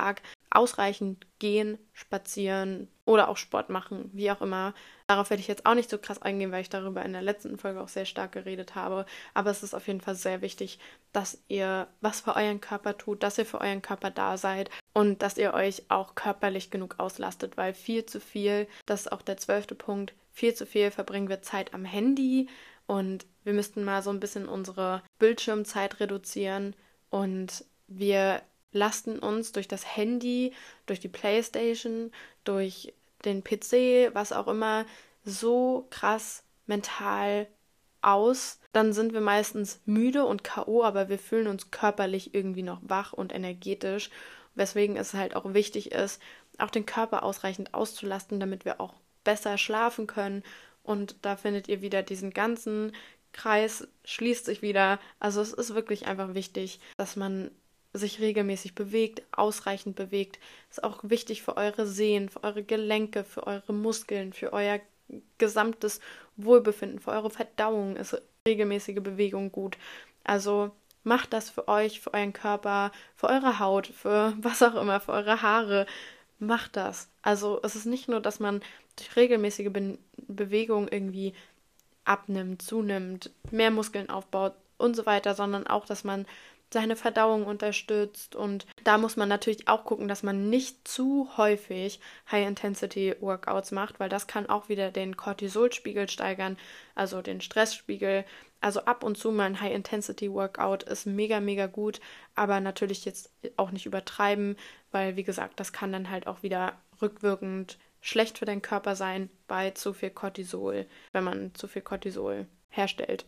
ausreichend gehen, spazieren oder auch Sport machen, wie auch immer. Darauf werde ich jetzt auch nicht so krass eingehen, weil ich darüber in der letzten Folge auch sehr stark geredet habe. Aber es ist auf jeden Fall sehr wichtig, dass ihr was für euren Körper tut, dass ihr für euren Körper da seid und dass ihr euch auch körperlich genug auslastet, weil viel zu viel, das ist auch der 12. Punkt, viel zu viel verbringen wir Zeit am Handy und wir müssten mal so ein bisschen unsere Bildschirmzeit reduzieren und wir lasten uns durch das Handy, durch die Playstation, durch den PC, was auch immer, so krass mental aus. Dann sind wir meistens müde und K.O., aber wir fühlen uns körperlich irgendwie noch wach und energetisch, weswegen es halt auch wichtig ist, auch den Körper ausreichend auszulasten, damit wir auch besser schlafen können. Und da findet ihr wieder diesen ganzen Kreis, schließt sich wieder. Also es ist wirklich einfach wichtig, dass man sich regelmäßig bewegt, ausreichend bewegt. Ist auch wichtig für eure Sehnen, für eure Gelenke, für eure Muskeln, für euer gesamtes Wohlbefinden, für eure Verdauung ist regelmäßige Bewegung gut. Also macht das für euch, für euren Körper, für eure Haut, für was auch immer, für eure Haare. Macht das. Also es ist nicht nur, dass man durch regelmäßige Bewegung irgendwie abnimmt, zunimmt, mehr Muskeln aufbaut und so weiter, sondern auch, dass man seine Verdauung unterstützt. Und da muss man natürlich auch gucken, dass man nicht zu häufig High-Intensity-Workouts macht, weil das kann auch wieder den Cortisolspiegel steigern, also den Stressspiegel. Also ab und zu mal ein High-Intensity-Workout ist mega, mega gut, aber natürlich jetzt auch nicht übertreiben, weil, wie gesagt, das kann dann halt auch wieder rückwirkend schlecht für deinen Körper sein bei zu viel Cortisol, wenn man zu viel Cortisol herstellt.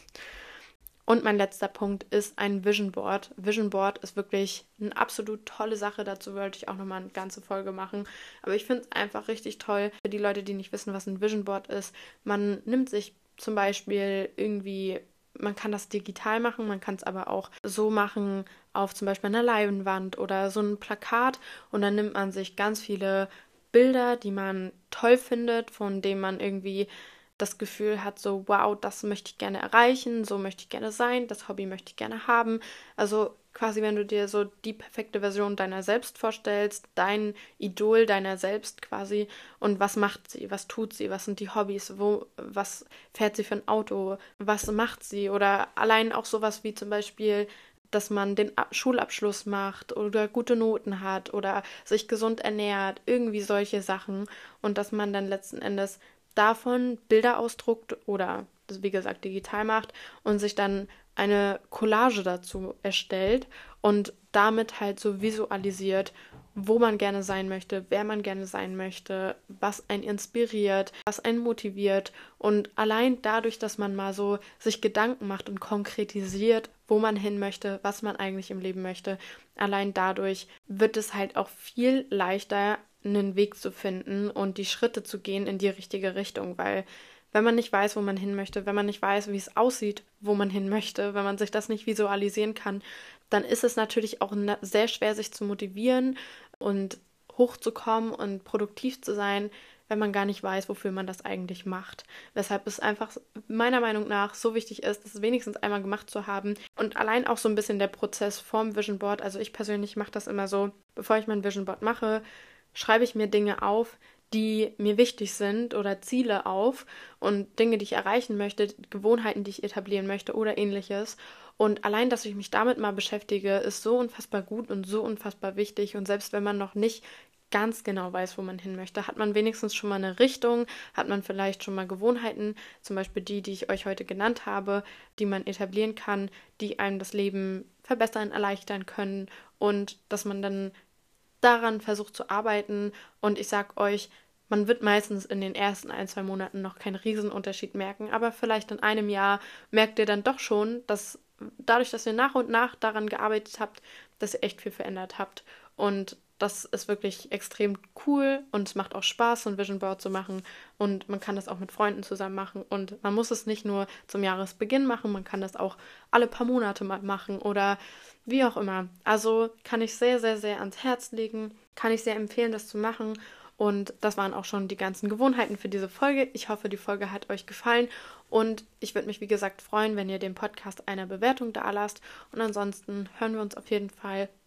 Und mein letzter Punkt ist ein Vision Board. Vision Board ist wirklich eine absolut tolle Sache. Dazu wollte ich auch nochmal eine ganze Folge machen. Aber ich finde es einfach richtig toll für die Leute, die nicht wissen, was ein Vision Board ist. Man nimmt sich zum Beispiel irgendwie, man kann das digital machen, man kann es aber auch so machen auf zum Beispiel einer Leinwand oder so ein Plakat. Und dann nimmt man sich ganz viele Bilder, die man toll findet, von denen man irgendwie das Gefühl hat, so wow, das möchte ich gerne erreichen, so möchte ich gerne sein, das Hobby möchte ich gerne haben. Also quasi, wenn du dir so die perfekte Version deiner selbst vorstellst, dein Idol deiner selbst quasi und was macht sie, was tut sie, was sind die Hobbys, was fährt sie für ein Auto, was macht sie oder allein auch sowas wie zum Beispiel, dass man den Schulabschluss macht oder gute Noten hat oder sich gesund ernährt, irgendwie solche Sachen und dass man dann letzten Endes davon Bilder ausdruckt oder das wie gesagt digital macht und sich dann eine Collage dazu erstellt und damit halt so visualisiert, wo man gerne sein möchte, wer man gerne sein möchte, was einen inspiriert, was einen motiviert und allein dadurch, dass man mal so sich Gedanken macht und konkretisiert, wo man hin möchte, was man eigentlich im Leben möchte, allein dadurch wird es halt auch viel leichter, einen Weg zu finden und die Schritte zu gehen in die richtige Richtung, weil wenn man nicht weiß, wo man hin möchte, wenn man nicht weiß, wie es aussieht, wo man hin möchte, wenn man sich das nicht visualisieren kann, dann ist es natürlich auch sehr schwer, sich zu motivieren und hochzukommen und produktiv zu sein, wenn man gar nicht weiß, wofür man das eigentlich macht. Weshalb es einfach meiner Meinung nach so wichtig ist, das wenigstens einmal gemacht zu haben und allein auch so ein bisschen der Prozess vorm Vision Board. Also ich persönlich mache das immer so, bevor ich mein Vision Board mache, schreibe ich mir Dinge auf, die mir wichtig sind oder Ziele auf und Dinge, die ich erreichen möchte, Gewohnheiten, die ich etablieren möchte oder ähnliches. Und allein, dass ich mich damit mal beschäftige, ist so unfassbar gut und so unfassbar wichtig. Und selbst wenn man noch nicht ganz genau weiß, wo man hin möchte, hat man wenigstens schon mal eine Richtung, hat man vielleicht schon mal Gewohnheiten, zum Beispiel die ich euch heute genannt habe, die man etablieren kann, die einem das Leben verbessern, erleichtern können und dass man dann daran versucht zu arbeiten und ich sag euch, man wird meistens in den ersten 1, 2 Monaten noch keinen Riesenunterschied merken, aber vielleicht in einem Jahr merkt ihr dann doch schon, dass dadurch, dass ihr nach und nach daran gearbeitet habt, dass ihr echt viel verändert habt und das ist wirklich extrem cool und es macht auch Spaß, so ein Vision Board zu machen und man kann das auch mit Freunden zusammen machen und man muss es nicht nur zum Jahresbeginn machen, man kann das auch alle paar Monate mal machen oder wie auch immer. Also kann ich sehr, sehr, sehr ans Herz legen, kann ich sehr empfehlen, das zu machen und das waren auch schon die ganzen Gewohnheiten für diese Folge. Ich hoffe, die Folge hat euch gefallen und ich würde mich, wie gesagt, freuen, wenn ihr dem Podcast eine Bewertung da lasst und ansonsten hören wir uns auf jeden Fall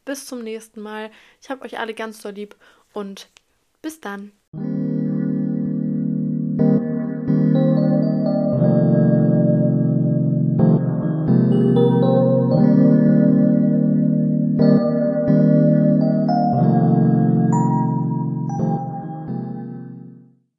bis zum nächsten Mal. Ich habe euch alle ganz doll lieb und bis dann.